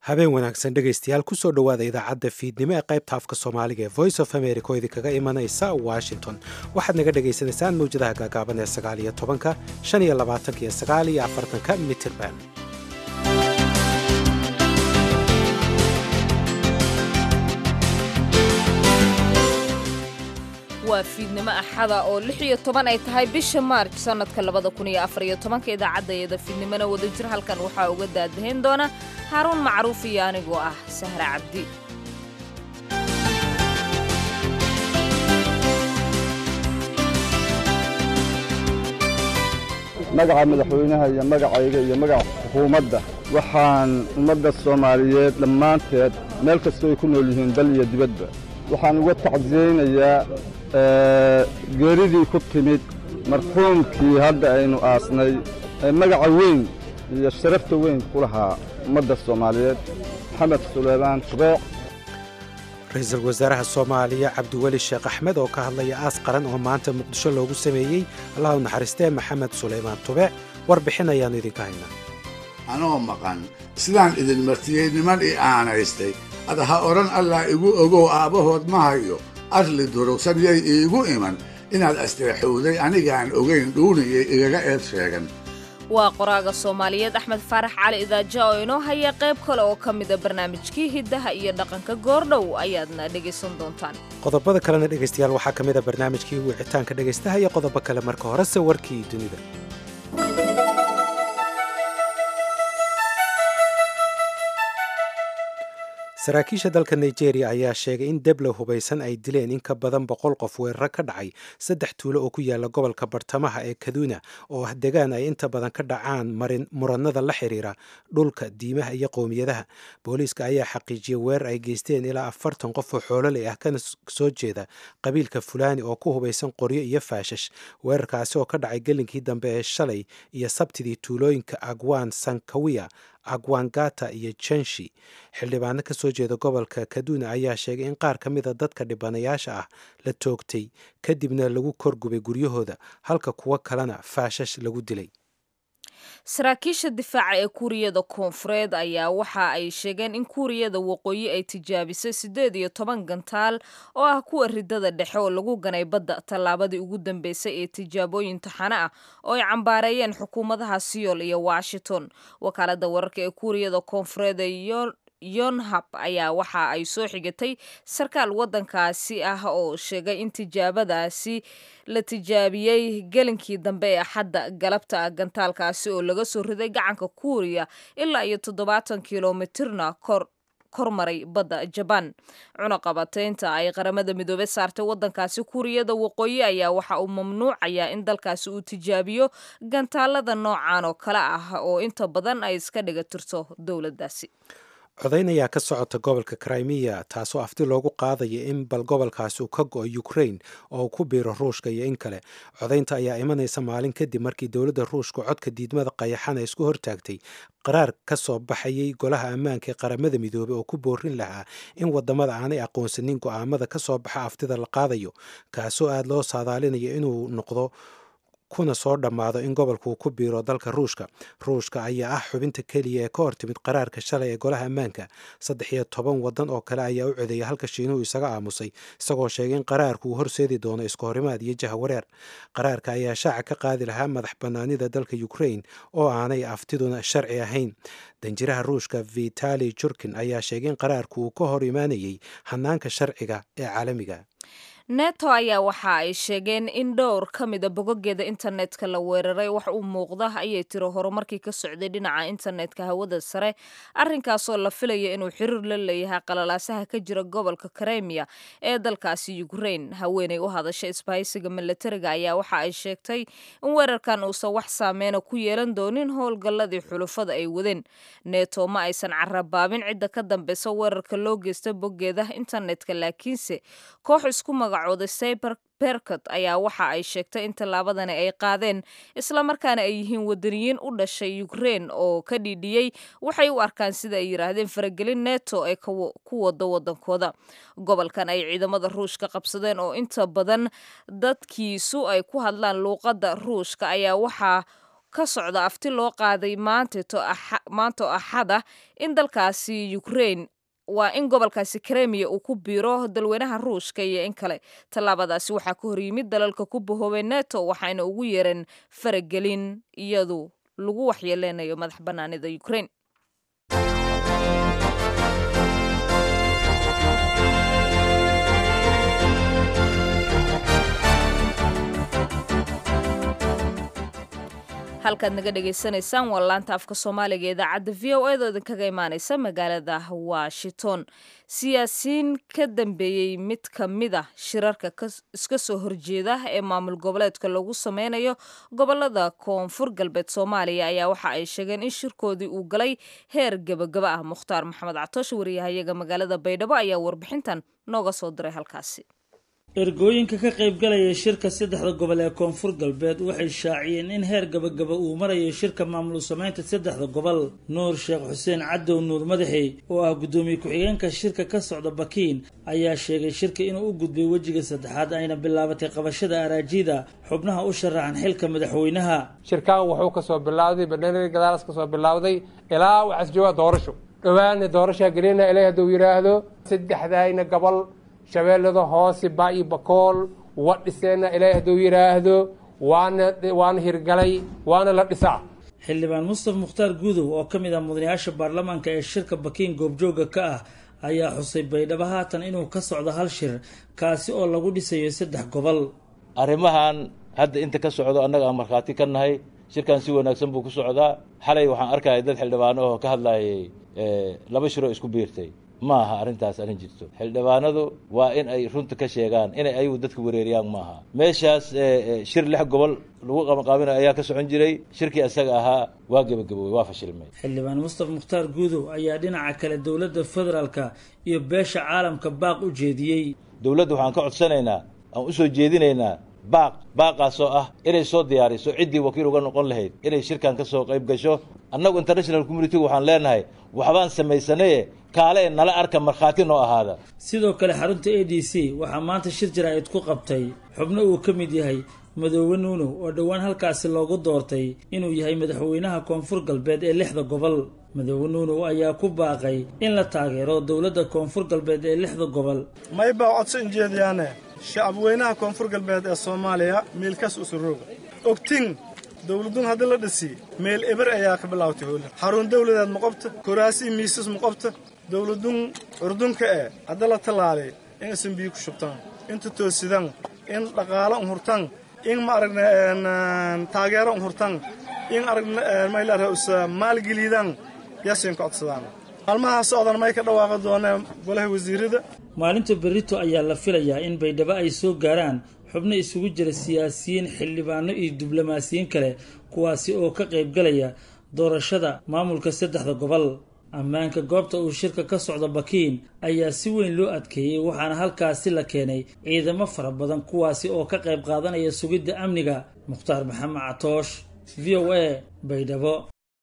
habeen wanaagsan dhegaystayaal kusoo dhowaada idaacadda fiidnimo ee qaybta afka soomaaliga ee voice of america oo idinkaga imanaysa washington waxaad naga dhagaysanaysaan mawjadaha gaagaaban ee 19 25 iyo 49 mitirban waa fiidnimo axada oo 16 ay tahay bisha Maarch sanadka 2014 idaacadayada fiidnimona wada jir halkan waxaa uga daadahin doona Haruun Macruuf iyo anigoo ah Sahra Cabdi. magaca madaxweynaha iyo magacayga iyo magaca xukuumadda waxaan ummadda Soomaaliyeed dhammaanteed meel kasta ay ku nool yihiin dal iyo dibadba waxaan uga tacsiinayaa geeridii ku timid marxuumkii hadda aynu aasnay magaca weyn iyo sharafta weyn ku lahaa ummadda Soomaaliyeed Maxamed Suleymaan Tubeec. Ra'iisul Wasaaraha Soomaaliya Cabdiweli Sheekh Axmed oo ka hadlaya aas qaran oo maanta Muqdisho loogu sameeyay Allah u naxariistay Maxamed Suleymaan Tubeec warbixin ayaan idinka haynaa. anoo maqan sidaan idin martiyay niman aanaystay adaha oran Allah igu ogow aabahood ma hayo arli durugsan yay iigu iman inaad asteexowday anigaan ogeyn dhuuniyay igaga eed sheegan. waa qoraaga Soomaaliyeed Axmed Faarax Cali Idaaja oo inoo haya qayb kale oo ka mid ah barnaamijkii hidaha iyo dhaqanka goordhow ayaadna dhageysan doontaan. qodobada kalena dhageystayaal waxaa ka mid ah barnaamijkii wicitaanka dhageystaha iyo qodobo kale marka horese warkii dunida. saraakiisha dalka Nigeria ayaa sheegay in deblo hubaysan ay dileen in ka badan 100 qof weerar ka dhacay 3 tuulo oo ku yaala gobolka bartamaha ee Kaduna oo deegaan ay inta badan ka dhacaan muranada la xiriira dhulka diimaha iyo qoomiyadaha. Booliiska ayaa xaqiijiyay weerar ay geysteen ilaa 40 qof oo xoolole ah kana soo jeeda qabiilka Fulani oo ku hubaysan qoryo iyo faashash. Weerarkaasi oo ka dhacay gelinkii dambe ee shalay iyo sabtidii tuulooyinka Agwan Sankawiya Agwangata iyo Chenshi. xildhibaano ka soo jeeda gobolka Kaduna ayaa sheegay in qaar ka mid ah dadka dhibanayaasha ah la toogtay kadibna lagu korgubay guryahooda halka kuwa kalena faashash lagu dilay. saraakiisha difaaca ee Kuuriyada Koonfureed ayaa waxa ay sheegeen in Kuuriyada Waqooyi ay tijaabisay 18 gantaal oo ah kuwa ridada dhexe oo lagu ganay badda tallaabadii ugu dambeysay ee tijaabooyin taxane ah oo ay cambaareeyeen xukuumadaha Seoul iyo Washington. wakaaladda wararka ee Kuuriyada Koonfureed Yonhap ayaa waxa ay soo xigatay sarkaal wadankaasi ah oo sheegay in tijaabadaasi la tijaabiyay gelinkii dambe ee Axadda galabta gantaalkaasi oo laga soo riday gacanka Kuuriya ilaa iyo 70 kiiloomitirna kormaray badda Japan. cunaqabataynta ay qaramada midoobay saartay wadankaasi Kuuriyada Waqooyi ayaa waxa uu mamnuucayaa in dalkaasi uu tijaabiyo gantaalada noocan oo kale ah oo inta badan ay iska dhiga tirto dowladdaasi. codayn ayaa ka socota gobolka Crimea taasoo afti loogu qaadaya in bal gobolkaasi uu ka go'o Ukraine oo ku biiro Ruushka iyo in kale. codaynta ayaa imanaysa maalin kadib markii dowladda Ruushka codka diidmada qayaxan ay isku hortaagtay qaraar ka soo baxayay golaha ammaanka ee qaramada midoobay oo ku boorin lahaa in wadamada aanay aqoonsanin go'aamada ka soo baxa aftida la qaadayo kaasoo aad loo saadaalinayo inuu noqdo kuna soo dhammaado in gobolku ku biiro dalka Ruushka ayaa ah xubinta kaliya ee ka hortimid qaraarka shalay ee golaha ammaanka. 13 wadan oo kale ayaa u codeeyay halka Shiinuhu isaga aamusay isagoo sheegay in qaraarku uu horseedi doono isku horimaad iyo jahawareer. qaraarka ayaa shaaca ka qaadi lahaa madax bannaanida dalka Ukraine oo aanay aftiduna sharci ahayn. danjiraha Ruushka Vitali Churkin ayaa sheegay in qaraarku uu ka hor imaanayay hanaanka sharciga ee caalamiga. NATO ayaa waxa ay sheegeen in dhowr ka mid ah bogogeeda internetka la weeraray wax uu muuqda ayay tiro horumarkii ka socday dhinaca internetka hawada sare arrinkaasoo la filaya inuu xiriir la leeyahay qalalaasaha ka jira gobolka Crimea ee dalkaasi Ukraine. haweeney u hadashay isbahaysiga militariga ayaa waxa ay sheegtay in weerarkan uusan wax saameyn ku yeelan doonin howlgalladii xulufada ay wadeen. NATO ma aysan carabaabin cidda ka dambeysa weerarka loo geystay bogeeda internetka laakiinse koox isku magacooda Cyberpercat ayaa waxa ay sheegtay in tallaabadani ay qaadeen isla markaana ay yihiin wadaniyiin u dhashay Ukraine oo ka dhidhiyay waxay u arkaan sida ay yiraahdeen faragelin NATO ay ku wado wadankooda. gobolkan ay ciidamada Ruushka qabsadeen oo inta badan dadkiisu ay ku hadlaan luuqadda Ruushka ayaa waxa ka socda afti loo qaaday maanto axada in dalkaasi Ukraine waa in gobolkaasi Crimea uu ku biiro dalweynaha Ruushka iyo in kale tallaabadaasi waxaa ka hor yimid dalalka ku bahoobay NATO waxayna ugu yeereen faragelin iyadu lagu waxyeeleynayo madax bannaanida Ukraine. halkaad naga dhageysanaysaan waa laanta afka Soomaaliga ee idaacadda VOA da idinkaga imaanaysa magaalada Washington. Siyaasiyiin ka dambeeyay mid ka mid ah shirarka iska soo horjeeda ee maamul goboleedka lagu sameynayo gobolada Koonfur Galbeed Soomaaliya ayaa waxa ay sheegeen in shirkoodii uu galay heer gabagaba ah. Mukhtaar Maxamed Catoosh wariyahayaga magaalada Baydhabo ayaa warbixintan nooga soo diray halkaasi. ergooyinka ka qayb galaya shirka saddexda gobol ee Koonfur Galbeed waxay shaaciyeen in heer gabagaba uu marayo shirka maamul sameynta saddexda gobol. Nuur Sheekh Xuseen Cadow Nuur Madaxi oo ah gudoomiye ku-xigeenka shirka ka socda Bakiin ayaa sheegay shirka inuu u gudbay wajiga saddexaad ayna bilaabatay qabashada araajida xubnaha u sharaxan xilka madaxweynaha. shirkan wuxuu ka soo bilowday badhanari gadaal ka soo bilowday ilaa waxa jooga doorasho dhawaan doorasho galina ilaa haduu yiraahdo saddexdaayna gobol shabeellada hoose baa bakool wadhiseena ilaahay haduu yiraahdo waana hirgalay waana la dhisaa. xildhibaan Mustafa Mukhtaar Guudow oo ka mid ah mudanayaasha baarlamaanka ee shirka Bakiin goobjooga ka ah ayaa xusay Baydhabo haatan inuu ka socdo hal shir kaasi oo lagu dhisayo saddex gobol. arrimahan hadda inta ka socdo annaga aan markhaati ka nahay shirkan si wanaagsan buu ku socdaa. xalay waxaan arkay dad xildhibaano oo ka hadlayay laba shiro isku biirtay maaha arrintaas arin jirto. xildhibaanadu waa in ay runta ka sheegaan inay ayagu dadka wareeriyaan maaha. meeshaas shir 6 gobol lagu qabanqaabinayo ayaa ka socon jiray. shirkii asaga ahaa waa gabagaboway waa fashilmay. xildhibaan Mustafa Mukhtaar Guudow ayaa dhinaca kale dowladda federaalka iyo beesha caalamka baaq u jeediyey. dowladda waxaan ka codsanaynaa aan u soo jeedinaynaa baaqaasoo ah inay soo diyaariso ciddii wakiil uga noqon lahayd inay shirkan ka soo qayb gasho. annagu international community waxaan leenahay waxbaan samaysanaye kaale nala arka markhaati noo ahaada. sidoo kale xarunta ADC waxaa maanta shir jaraa'id ku qabtay xubno uu ka mid yahay Madoowe Nuuno oo dhawaan halkaasi loogu doortay inuu yahay madaxweynaha Koonfur Galbeed ee 6 gobol. Madoowe Nuuno ayaa ku baaqay in la taageero dowladda Koonfur Galbeed ee 6 gobol. mayba codsan jeediyaane shacabweynaha Koonfur Galbeed ee Soomaaliya meelkaas u suroob ogtin dawladun hadda la dhisi meel eber ayaa ka bilowtay hool xarun dawladeed ma qabto kuraasi miisas ma qabto dawladun urdunka hadda la talaalay in SMB ku shubtaan inta toosidan in dhaqaale u hurtaan in ma aragna taageero u hurtaan in aragna mayla raus maalgelidan yasin codsadaan halmahaas oodan may ka dhawaaqo doonaa golaha wasiirada. maalinta berrito ayaa la filayaa in Baydhabo ay soo gaaraan xubno isugu jira siyaasiyiin xildhibaano iyo diblomaasiyiin kale kuwaasi oo ka qayb galaya doorashada maamulka saddexda gobol. ammaanka goobta uu shirka ka socdo Bakiin ayaa si weyn loo adkeeyay waxaana halkaasi la keenay ciidamo fara badan kuwaasi oo ka qayb qaadanaya sugidda amniga. Mukhtaar Maxamed Catoosh VOA Baydhabo.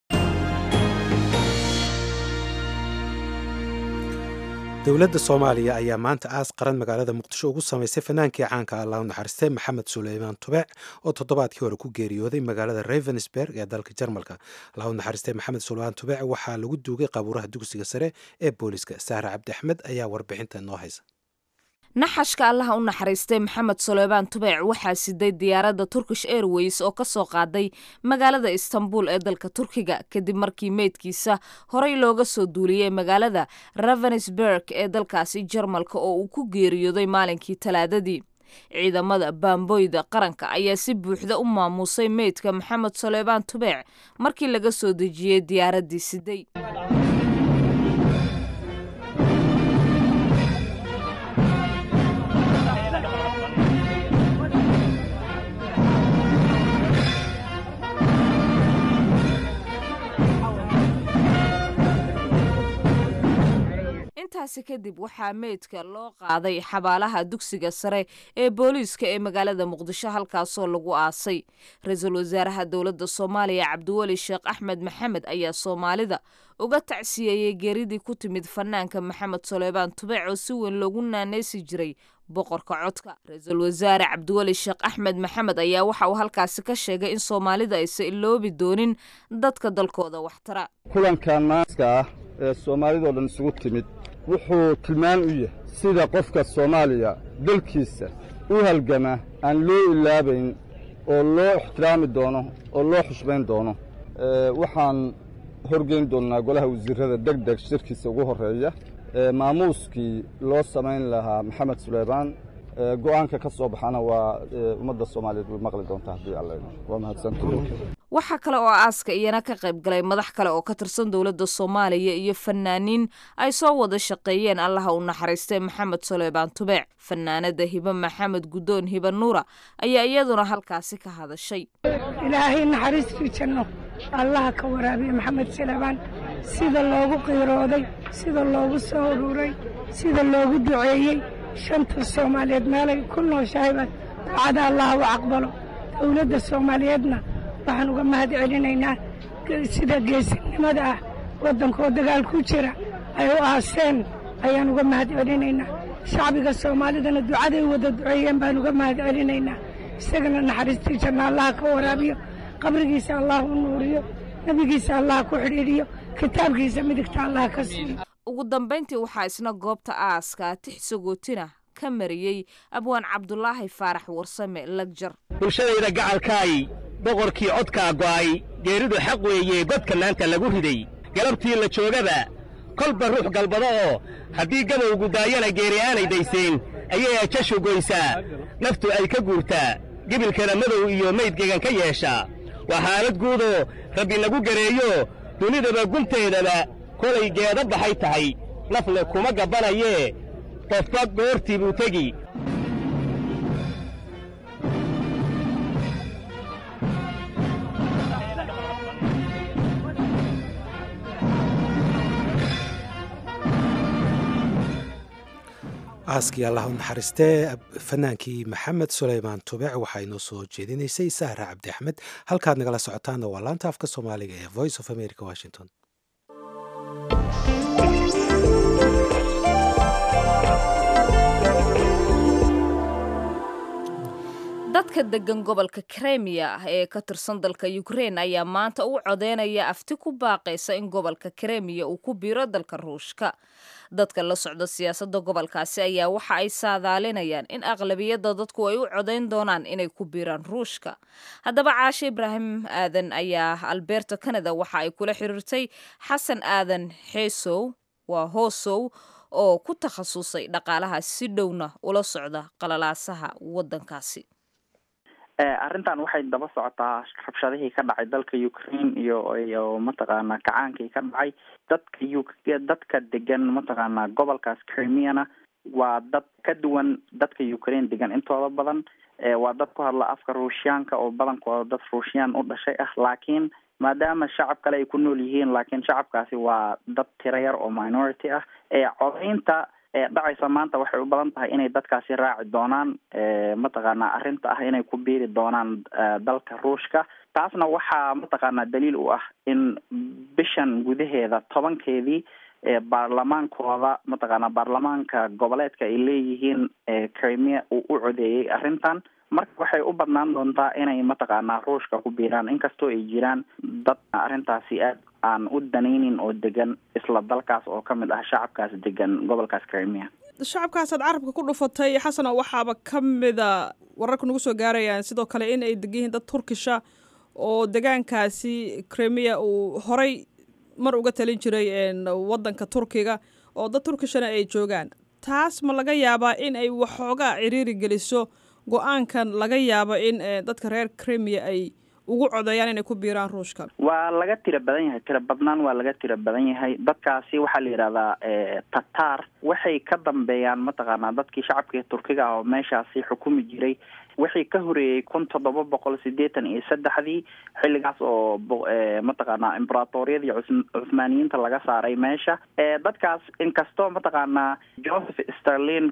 dowladda Soomaaliya ayaa maanta aas qaran magaalada Muqdisho ugu sameysay fanaankii caanka ah Allah naxariistay Maxamed Suleymaan Tubec oo toddobaadkii hore ku geeriyooday magaalada Ravensburg ee dalka Jarmalka. Allah naxariistay Maxamed Suleymaan Tubec waxaa lagu duugay qabuuraha dugsiga sare ee booliska. Sahra Cabdi Axmed ayaa warbixinta noo haysa. naxashka allaha u naxariistay Maxamed Suleymaan Tubec waxaa siday diyaaradda Turkish Airways oo ka soo qaaday magaalada Istanbul ee dalka Turkiga kadib markii meydkiisa horey looga soo duuliyay magaalada Ravensburg ee dalkaasi Jarmalka oo uu ku geeriyooday maalinkii Talaadadii. ciidamada baamboyda qaranka ayaa si buuxda u maamusay meydka Maxamed Suleymaan Tubec markii laga soo dejiyay diyaaraddii siday. intaasi kadib waxaa meydka loo qaaday xabaalaha dugsiga sare ee booliiska ee magaalada muqdisho halkaasoo lagu aasay ra-iisul wasaaraha dowladda soomaaliya cabdiweli sheekh axmed maxamed ayaa soomaalida uga tacsiyeeyey geeridii ku timid fanaanka maxamed suleymaan tubeec oo si weyn loogu naaneysi jiray boqorka codka ra-iisul wasaare cabdiweli sheekh axmed maxamed ayaa waxa uu halkaasi ka sheegay in soomaalida aysan iloobi doonin dadka dalkooda waxtara kulankan maaska ah ee soomaalidoo dhan isugu timid wuxuu tilmaan u yahay sida qofka soomaaliya dalkiisa u halgama aan loo ilaabayn oo loo ixtiraami doono oo loo xushmayn doono waxaan horgeyn doonnaa golaha wasiirrada degdeg shirkiisa ugu horreeya maamuuskii loo samayn lahaa maxamed suleymaan go'aanka ka soo baxana waa ummadda soomaaliyeed way maqli doontaa haddii alla waa mahadsantahay waxaa kale oo aaska iyana ka qayb galay madax kale oo ka tirsan dowladda soomaaliya iyo fanaaniin ay soo wada shaqeeyeen allaha u naxariistay maxamed suleymaan tubeec fanaanada hibe maxamed guddoon hibe nuura ayaa iyaduna halkaasi ka hadashay ilaahay naxariistii janno allaha ka waraabiye maxamed suleymaan sida loogu qiirooday sida loogu soo ururay sida loogu duceeyey shanta soomaaliyeed meelay ku nooshahayba ducada allaha u aqbalo dowladda soomaaliyeedna waxaan uga mahad celinaynaa sida geesinimada ah waddankoo dagaal ku jira ay u aaseen ayaan uga mahad celinaynaa shacbiga soomaalidana ducaday wada duceeyeen baan uga mahad celinaynaa isagana naxariistii janna allaha ka waraabiyo qabrigiisa allah u nuuriyo nebigiisa allah ku xidhiidhiyo kitaabkiisa midigta allah ka siiyo ugu dambayntii waxaa isna goobta aaska tix sagootina ka mariyey abwaan cabdulaahi faarax warsame lagjar bulshadayda gacalkaay boqorkii codkaa go'ay geeridu xaq weeye godka maanta lagu riday galabtii la joogaba kolba ruux galbado oo haddii gabowgu daayana geeri aanay dayseen ayay ajashu goysaa naftu ay ka guurtaa gebilkana madow iyo maydgegan ka yeeshaa waa xaalad guudoo rabbi nagu gareeyo dunidaba gunteedaba kolay geeda baxay tahay nafle kuma gabbanayee qofba goortii buu tegi aaskii allah u naxariistee fanaankii maxamed suleymaan tubeec waxaa inoo soo jeedinaysay sahra cabdi axmed halkaad nagala socotaanna waa laanta afka soomaaliga ee voice of america washington dadka degan gobolka kremiya ee ka tirsan dalka ukrein ayaa maanta u codeynaya afti ku baaqaysa in gobolka kremiya uu ku biiro dalka ruushka dadka la socda siyaasadda gobolkaasi ayaa waxa ay saadaalinayaan in aqlabiyadda dadku ay u codayn doonaan inay ku biiraan ruushka haddaba caashe ibraahim aadan ayaa alberto canada waxa ay kula xiriirtay xasan aadan xeesow waa hoosow oo ku takhasusay dhaqaalaha si dhowna ula socda qalalaasaha waddankaasi arrintan waxay daba socotaa rabshadihii ka dhacay dalka Ukraine iyo mataqaana kacaankii ka dhacay dadka degan mataqaana gobolkaas Crimea waa dad ka duwan dadka Ukraine degan intooda badan waa dad ku hadla afka Ruushyaanka oo badankooda dad Ruushiyaan u dhashay laakiin maadaama shacab kale ay ku nool yihiin laakiin shacabkaasi waa dad tiro yar oo minority codaynta dhacaysa maanta waxay u badan tahay inay dadkaasi raaci doonaan mataqaana arrinta inay ku biiri doonaan dalka Ruushka taasna waxaa mataqaana daliil u in bishan gudaheeda 10keedii baarlamaankooda mataqaana baarlamaanka goboleedka ay leeyihiin Crimea uu u codeeyay arrintan marka waxay u badnaan doontaa inay mataqaana Ruushka ku biiraan inkastoo ay jiraan dad arrintaasi aan u danaynin oo degan isla dalkaas oo ka mid shacabkaas degan gobolkaas Crimea shacabkaas aad carabka ku dhufatay xasan waxaaba ka mida wararka nagu soo gaarayaan sidoo kale in ay degan yihiin dad Turkisha oo deegaankaasi Crimea uu horay mar uga talin jiray wadanka Turkiga oo dad Turkishana ay joogaan taas ma laga yaabaa in ay waxoogaa ciriiri geliso go-aankan laga yaabo in dadka reer Crimea ay ugu codeeyaan inay ku biiraan Ruushka waa laga tira badan yahay tira badnaan waa laga tira badan yahay dadkaasi waxaa la yiraahdaa Tatar waxay ka dambeeyaan mataqaana dadkii shacabka Turkiga oo meeshaasi xukumi jiray wixii ka horeeyey 1783 xilligaas oo mataqaanaa imberaatoriyadii cuthmaaniyiinta laga saaray meesha. dadkaas inkastoo mataqaanaa Joseph Stalin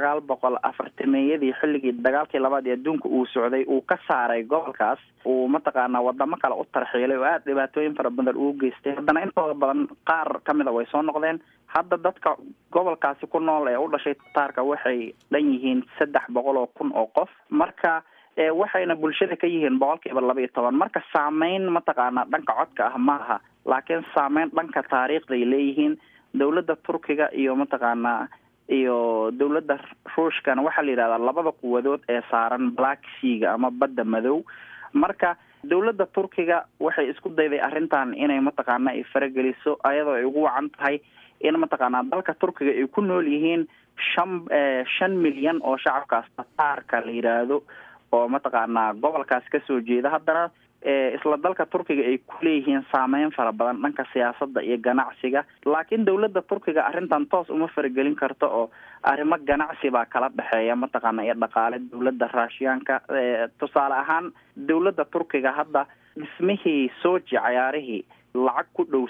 1940 xilligii dagaalkii labaad ee adduunka uu socday uu ka saaray gobolkaas, uu mataqaanaa wadamo kale u tarxiilay oo aad dhibaatooyin fara badan ugu geystay. haddana intooda badan qaar kamida way soo noqdeen. hadda dadka gobolkaasi ku nool ee u dhashay Tataarka waxay dhan yihiin 300,000 oo qof. marka waxayna bulshada ka yihiin 12%. marka saameyn mataqaanaa dhanka codka ah maaha, laakiin saameyn dhanka taariikhda ay leeyihiin. dowladda Turkiga iyo mataqaanaa iyo dowladda Ruushkana waxaa la yidhahdaa labada quwadood ee saaran Black Sea ama badda madow. marka dowladda Turkiga waxay isku dayday arrintan inay mataqaanaa ay farageliso, ayadoo ay ugu wacan tahay in mataqaanaa dalka Turkiga ay ku nool yihiin 5 milyan oo shacabkaas Tataarka la yiraahdo oo mataqaanaa gobolkaas ka soo jeeda. haddana isla dalka Turkiga ay ku leeyihiin saameyn fara badan dhanka siyaasadda iyo ganacsiga, laakiin dowladda Turkiga arrintan toos uma faragelin karto oo arrimo ganacsi baa kala dhexeeya mataqaanaa iyo dhaqaale dowladda Raashiyaanka. tusaale ahaan dowladda Turkiga hadda dhismihii Sochi ciyaarihii lacag ku dhow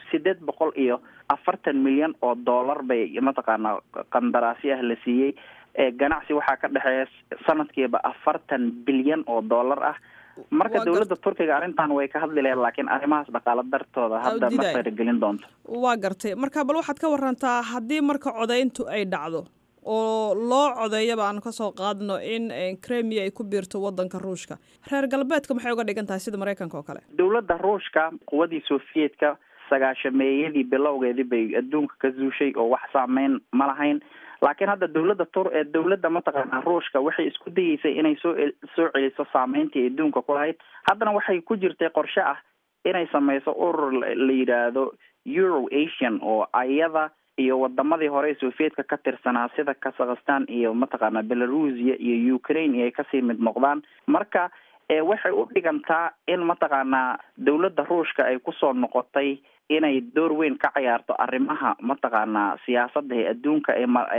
840 milyan oo dollar bay mataqaanaa qandaraasyo ah la siiyey. ganacsi waxaa ka dhexeeya sanadkiiba 40 bilyan oo dollar ah. marka dowladda Turkiga arrintan way ka hadli lahayd, laakiin arrimahaas dhaqaale dartooda hadda ma faragelin doonto. waa gartay. marka bal waxaad ka warantaa haddii marka codayntu ay dhacdo oo loo codeeyaba aan ka soo qaadno in Crimea ay ku biirto wadanka Ruushka, reer galbeedka maxay uga dhigan tahay sida Mareykanka oo kale? dowladda Ruushka quwadii Soviyetka 90-meeyadii bilowgeedii bay adduunka ka zuushay oo wax saameyn ma lahayn. laakiin hadda dowladda mataqaanaa Ruushka waxay isku dayeysay inay soo celiso saameyntii adduunka ku lahayd. haddana waxay ku jirtay qorshe ah inay sameyso urur la yiraahdo Euro-Asian oo ayada iyo wadamadii hore Soviyetka ka tirsanaa sida Kazakhstan iyo mataqaanaa Belarus iyo Ukraine ay kasii mid noqdaan. marka waxay u dhigantaa in mataqaanaa dowladda Ruushka ay kusoo noqotay inay door weyn ka ciyaarto arrimaha mataqaanaa siyaasadda ee adduunka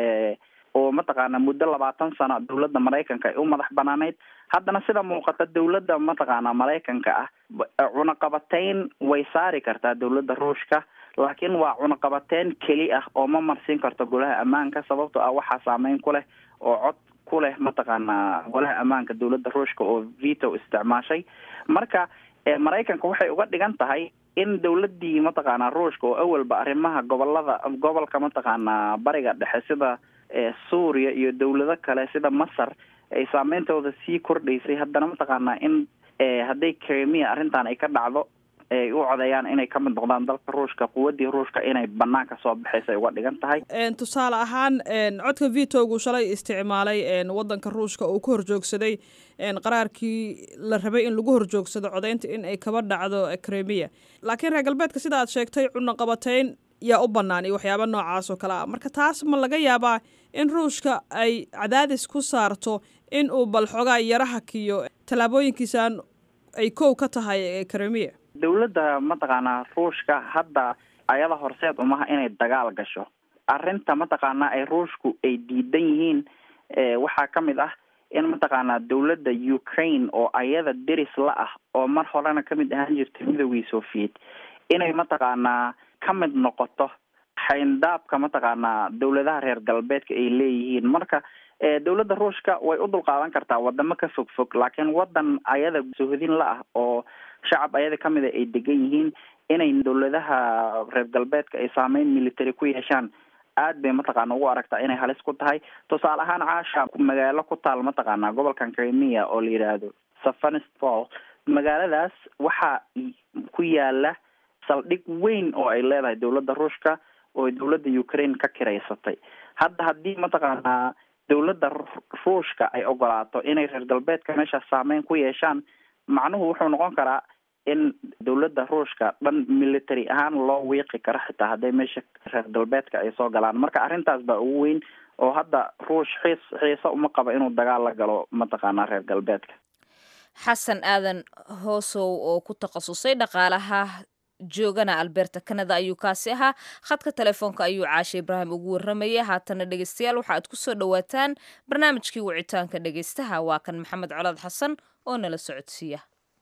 oo mataqaanaa muddo 20 sano dowladda Mareykanka ay u madax banaaneyd. haddana sida muuqata dowladda mataqaanaa Mareykanka ah cunaqabateyn way saari kartaa dowladda Ruushka, laakiin waa cunaqabateyn keli ah oo ma marsiin karto golaha ammaanka, sababtoo ah waxaa saameyn ku leh oo cod ku leh mataqaanaa golaha ammaanka dowladda Ruushka oo veto isticmaashay. marka Mareykanka waxay uga dhigan tahay in dowladii mataqaanaa Ruushka oo awalba arrimaha gobolka mataqaanaa bariga dhexe sida Suuriya iyo dowlado kale sida Masar ay saameyntooda sii kordhaysay. haddana mataqaanaa in hadday Crimea arrintan ay ka dhacdo ay u codeeyaan inay ka mid noqdaan dalka Ruushka, quwadii Ruushka inay banaanka soo baxaysa uga dhigan tahay. tusaale ahaan codka veto-gu shalay isticmaalay wadanka Ruushka oo ku horjoogsaday qaraarkii la rabay in lagu horjoogsado codeynta in ay kaba dhacdo Crimea, laakiin reer galbeedka sida aad sheegtay cunaqabateyn yaa u bannaan iyo waxyaaba noocaas oo kale ah. marka taas ma laga yaabaa in Ruushka ay cadaadis ku saarto in uu bal xogaa yaraha kiyo tallaabooyinkiisaan ay kow ka tahay Crimea? dowladda mataqaanaa Ruushka hadda ayada horseed umaha inay dagaal gasho. arrinta mataqaanaa ay Ruushku ay diidan yihiin waxaa ka mid ah in mataqaanaa dowladda Ukraine oo ayada deris la ah oo mar horena ka mid ahaan jirtay midowgii Soviet inay mataqaanaa ka mid noqoto xayndaabka mataqaanaa dowladaha reer galbeedka ay leeyihiin. marka dowladda Ruushka way u dulqaadan kartaa wadamo ka fog, laakiin wadan ayada sohodin la ah oo shacab ayada kamid ay degan yihiin inay dowladaha reer galbeedka ay saameyn military ku yeeshaan aad bay mataqaanaa ugu aragtaa inay halis ku tahay. tusaale ahaan caasha magaalo ku taal mataqaanaa gobolkan Crimea oo la yiraahdo Sevastopol, magaaladaas waxaa ku yaala saldhig weyn oo ay leedahay dowladda Ruushka oo dowladda Ukraine ka kireysatay. hadda haddii mataqaanaa dowladda Ruushka ay ogolaato inay reer galbeedka meesha saameyn ku yeeshaan, macnuhu wuxuu noqon karaa in dowladda Ruushka dhan military ahaan loo wiiqi karo xitaa hadday meesha reer galbeedka ay soo galaan. marka arrintaas baa ugu weyn oo hadda Ruush xiisa uma qaba inuu dagaal la galo mataqaanaa reer galbeedka. xasan aadan hoosow oo ku takhasusay dhaqaalaha joogana alberta canada ayuu kaasi ahaa khadka telefoonka ayuu caashe ibraahim ugu waramayay. haatana dhegeystayaal waxa aad ku soo dhowaataan barnaamijkii wicitaanka dhegeystaha. waa kan maxamed colaad xasan oo nala socodsiiya.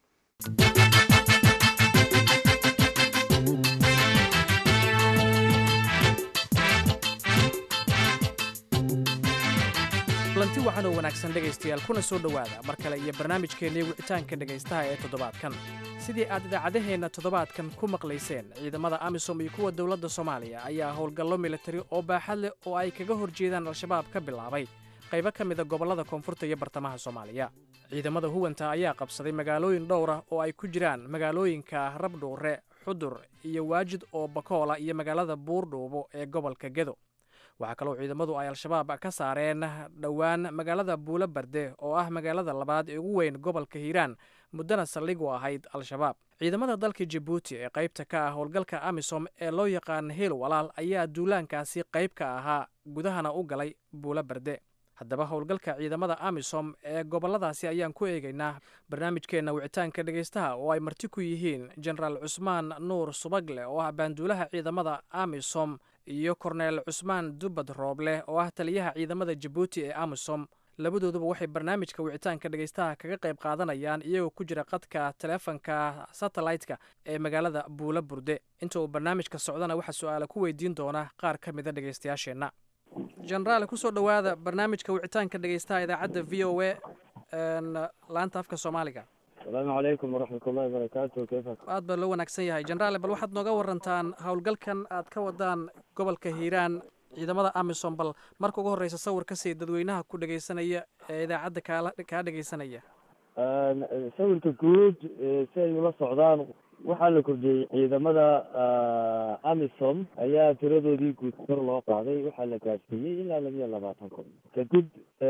kulanti waxaan oo wanaagsan dhegaystayaal kuna soo dhowaada mar kale iyo barnaamijkeennii wicitaanka dhegaystaha ee toddobaadkan. sidii aad idaacadaheenna toddobaadkan ku maqlayseen, ciidamada amisom iyo kuwa dowladda soomaaliya ayaa howlgallo militari oo baaxad leh oo ay kaga hor jeedaan al-shabaab ka bilaabay qaybo ka mida gobollada koonfurta iyo bartamaha soomaaliya. ciidamada huwanta ayaa qabsaday magaalooyin dhowr ah oo ay ku jiraan magaalooyinka rabdhuure, xudur iyo waajid oo bakoola iyo magaalada buurdhuubo ee gobolka gedo. waxaa kaloo ciidamadu ay al-shabaab ka saareen dhowaan magaalada buulo barde oo ah magaalada labaad ee ugu weyn gobolka hiiraan, muddana saldhig u ahayd al-shabaab. ciidamada dalka jabuuti ee qaybta ka ah howlgalka amisom ee loo yaqaan hiil walaal ayaa duulaankaasi qayb ka ahaa gudahana u galay buulo barde. haddaba howlgalka ciidamada amisom ee gobolladaasi ayaan ku eegaynaa barnaamijkeenna wicitaanka dhegaystaha oo ay marti ku yihiin jenaraal cusmaan nuur subagle oo ah baanduulaha ciidamada amisom iyo korneel cusmaan dubad rooble oo ah taliyaha ciidamada jabuuti ee amisom. labadooduba waxay barnaamijka wicitaanka dhegaystaha kaga qayb qaadanayaan iyagoo ku jira qadka teleefanka satellite-ka ee magaalada buulo burde. inta uu barnaamijka socdana waxaa su-aala ku weydiin doona qaar ka mida dhegaystayaasheenna. jenaraal kusoo dhowaada barnaamijka wicitaanka dhegaystaha idaacadda v o a laanta afka soomaaliga. asalaamu calaykum waraxmatullahi wabarakaatu. kayfa aad baa loo wanaagsan yahay jenaraal, bal waxaad nooga warantaan howlgalkan aad ka wadaan gobolka hiiraan ciidamada amisom. bal marka ugu horreysa sawir ka sii dadweynaha ku dhegaysanaya ee idaacadda kaa dhegaysanaya. sawirka guud si ay ula socdaan, waxaa la kordhiyey ciidamada amisom ayaa tiradoodii guud kor loo qaaday. waxaa la gaadhsiiyey ilaa 22 kun. kadib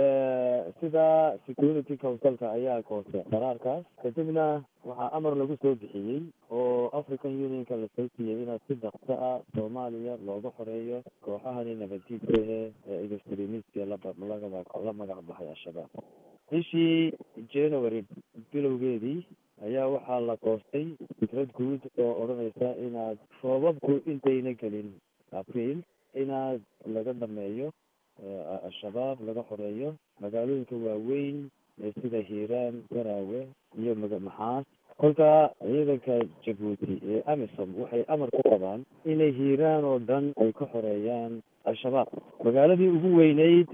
sida security councilka ayaa goostay qaraarkaas. kadibna waxaa amar lagu soo bixiyey oo african unionka lasoo siiyey inaad si dhaqso ah soomaaliya looga xoreeyo kooxahani nabaddiidka ee extremiska la magac baxay al-shabaab. bishii january bilowgeedii ayaa waxaa la goostay fikrad guud oo odhanaysa inaad roobabku intayna gelin abriil inaad laga dhameeyo al-shabaab, laga xoreeyo magaalooyinka waaweyn sida hiiraan, garaawe iyo maxaas. kolkaa ciidanka jabuuti ee amisom waxay amar ku qabaan inay hiiraan oo dhan ay ka xoreeyaan al-shabaab. magaaladii ugu weyneyd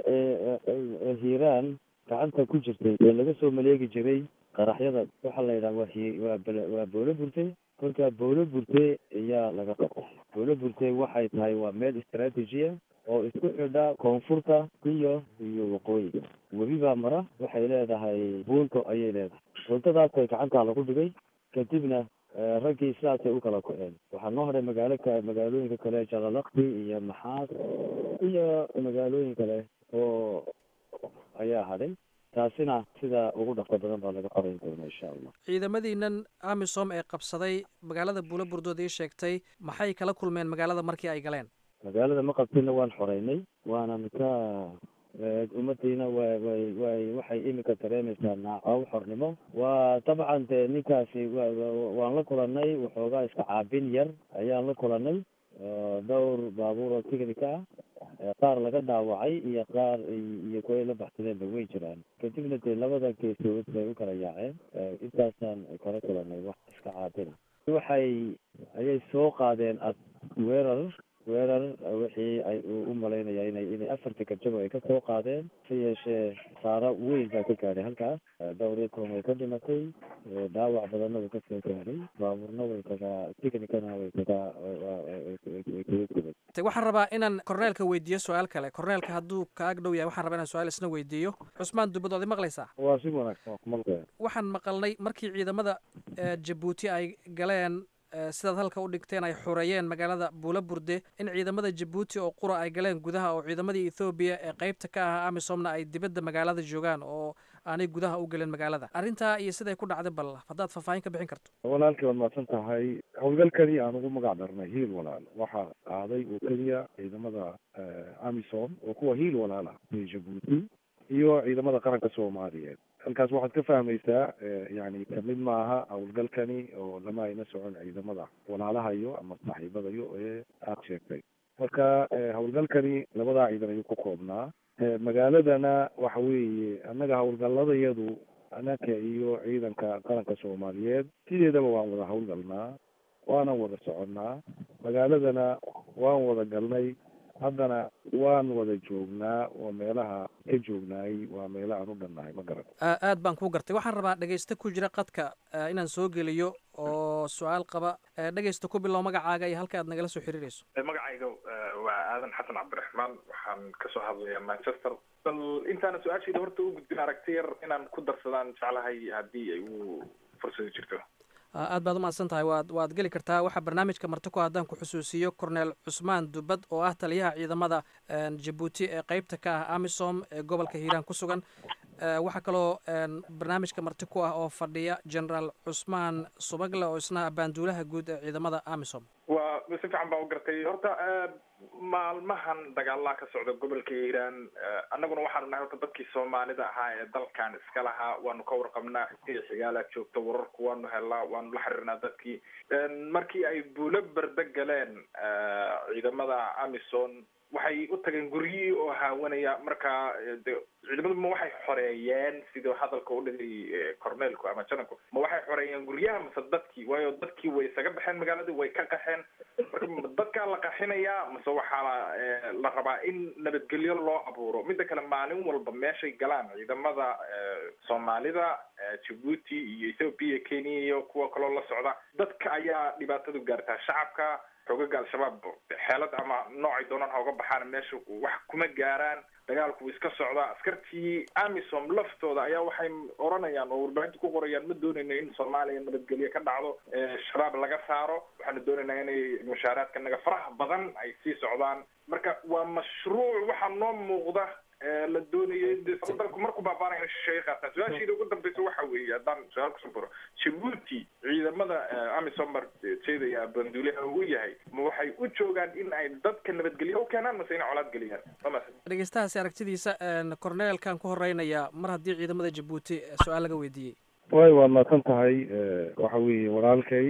ee hiiraan gacanta ku jirtay ee laga soo maleegi jiray qaraxyada waxaa la yidhaha waa boolo burte. kolkaa boolo burte ayaa laga qabtay. boolo burte waxay tahay waa meel istraatijiya oo isku xidha koonfurta iyo waqooyiga. webi baa mara, waxay leedahay buunto ayay leedahay. buuntadaasay gacantaa lagu dhigay. kadibna raggii sidaasay u kala go-een. waxaa noo hadhay magaalooyinka kale jalalaqsi iyo maxaas iyo magaalooyin kale oo ayaa hadhay. taasina sida ugu dhaqso badan baa laga qorayn doonaa insha allah. ciidamadiinan amisom ee qabsaday magaalada buulo burdood ii sheegtay maxay kala kulmeen magaalada markii ay galeen? magaalada ma qabtina waan xoreynay, waana mika ummadiina waxay imika dareemaysaa naacow xornimo. waa dabcan dee ninkaasi waan la kulanay waxoogaa iska caabin yar ayaan la kulanay. dhowr baabuur oo tignika ah, qaar laga dhaawacay iyo qaar iyo kuwa la baxsadeenba way jiraan. kadibna dee labada geesood bay u kala yaaceen. intaasaan kala kulanay wax iska caabina. ayay soo qaadeen weerar wixii ay u malaynaya inay 4 gabjabo ay ka soo qaadeen. si yeeshee saaro weyn baa ka gaadhay halkaas. dhowr iyo toban way ka dhimatay, dhaawac badanna way ka soo gaadhay. baabuurna way kaga tignikana way kaga guday. waxaan rabaa inaan korneelka weydiiyo su-aal kale. korneelka hadduu ka ag dhow yahay waxaan rabaa inaan su-aal isna weydiiyo. cusmaan dubad ood maqlaysaa? waa si wanaagsan maqlaya. waxaan maqalnay markii ciidamada jabuuti ay galeen sidaad halka u dhigteen ay xoreeyeen magaalada buulo burde, in ciidamada jabuuti oo qura ay galeen gudaha oo ciidamadii ethoobiya ee qaybta ka ahaa amisomna ay dibadda magaalada joogaan oo aanay gudaha u gelin magaalada. arrintaa iyo siday ku dhacday bal haddaad faahfaahin ka bixin karto. walaalkii waad mahadsan tahay. howlgalkadii aan ugu magac darnay hiil walaal waxaa aaday oo keliya ciidamada amisom oo kuwa hiil walaal ah ee jabuuti iyo ciidamada qaranka soomaaliyeed. halkaas waxaad ka fahmaysaa yani kamid maaha howlgalkani oo lama ayna socon ciidamada walaalahayo ama saaxiibadayo ee aada sheegtay marka howlgalkani labadaa ciidan ayuu ku koobnaa magaaladana waxa weeye annaga howlgaladayadu anaka iyo ciidanka qaranka soomaaliyeed sideedaba waan wada howlgalnaa waanan wada soconnaa magaaladana waan wada galnay haddana waan wada joognaa oo meelaha ka joognaay waa meelo aan u dhannahay ma garan aad baan kuu gartay waxaan rabaa dhegaysta ku jira qadka inaan soo geliyo oo su-aal qaba dhegaysta ku bilow magacaaga iyo halka aad nagala soo xiriirayso magacayga waa aadan xasan cabdiraxmaan waxaan kasoo hadlayaa manchester bal intaana su-aashayda horta u gudbin aragti yar inaan ku darsadaan jeclahay haddii ay u fursadi jirto aad baad umahadsan tahay waad geli kartaa waxaa barnaamijka marti ku haddaan ku xusuusiyo corneel cusmaan dubad oo ah taliyaha ciidamada jabuuti ee qeybta ka ah amisom ee gobolka hiiraan ku sugan waxaa kaloo barnaamijka marti ku ah oo fadhiya generaal cusmaan subagle oo isna baanduulaha guud ee ciidamada amisom waa si fiican baa u gartay horta maalmahan dagaalaa ka socda gobolka hiiraan annaguna waxaanu nahay horta dadkii soomaalida ahaa ee dalkan iska lahaa waanu ka warqabnaa xigaalaad joogta wararku waanu helnaa waanu la xiriirnaa dadkii markii ay buulo berda galeen ciidamada amison waxay u tageen guryihii oo haawanaya marka ciidamadu ma waxay xoreeyeen sidii hadalka u dhigay corneelku ama jananku ma waxay xoreeyeen guryaha mase dadkii waayo dadkii way isaga baxeen magaaladii way ka qaxeen marka dadkaa la qaxinayaa mase waxaa la rabaa in nabadgelyo loo abuuro midda kale maalin walba meeshay galaan ciidamada soomaalida Djibouti iyo Ethiopia Kenya iyo kuwa kaloo la socda dadka ayaa dhibaatadu gaartaa shacabka xogaga al-shabaab xeelad ama noocay doonaan ha uga baxaan meesha wax kuma gaaraan dagaalku wuu iska socdaa askartii amisom laftooda ayaa waxay oranayaan oo warbaahinta ku qorayaan ma doonayno in soomaaliya nabadgelyo ka dhacdo shabaab laga saaro waxaanu doonaynaa inay mushaaraadka naga faraha badan ay sii socdaan marka waa mashruuc waxaa noo muuqda la doonayo dalku markuu baabaanayo shisheeye qaataan su-aashiida ugu dambeysa waxa weeye haddaan su-aal kusoo baro Djibouti ciidamada amisom marteedaya banduulaha uu yahay ma waxay u joogaan in ay dadka nabadgelyo u keenaan mase inay colaad geliyaan dhegeystahaasi aragtidiisa corneelkan ku horeynaya mar haddii ciidamada Djibouti su-aal laga weydiiyey way waad mahadsan tahay waxa weeye walaalkay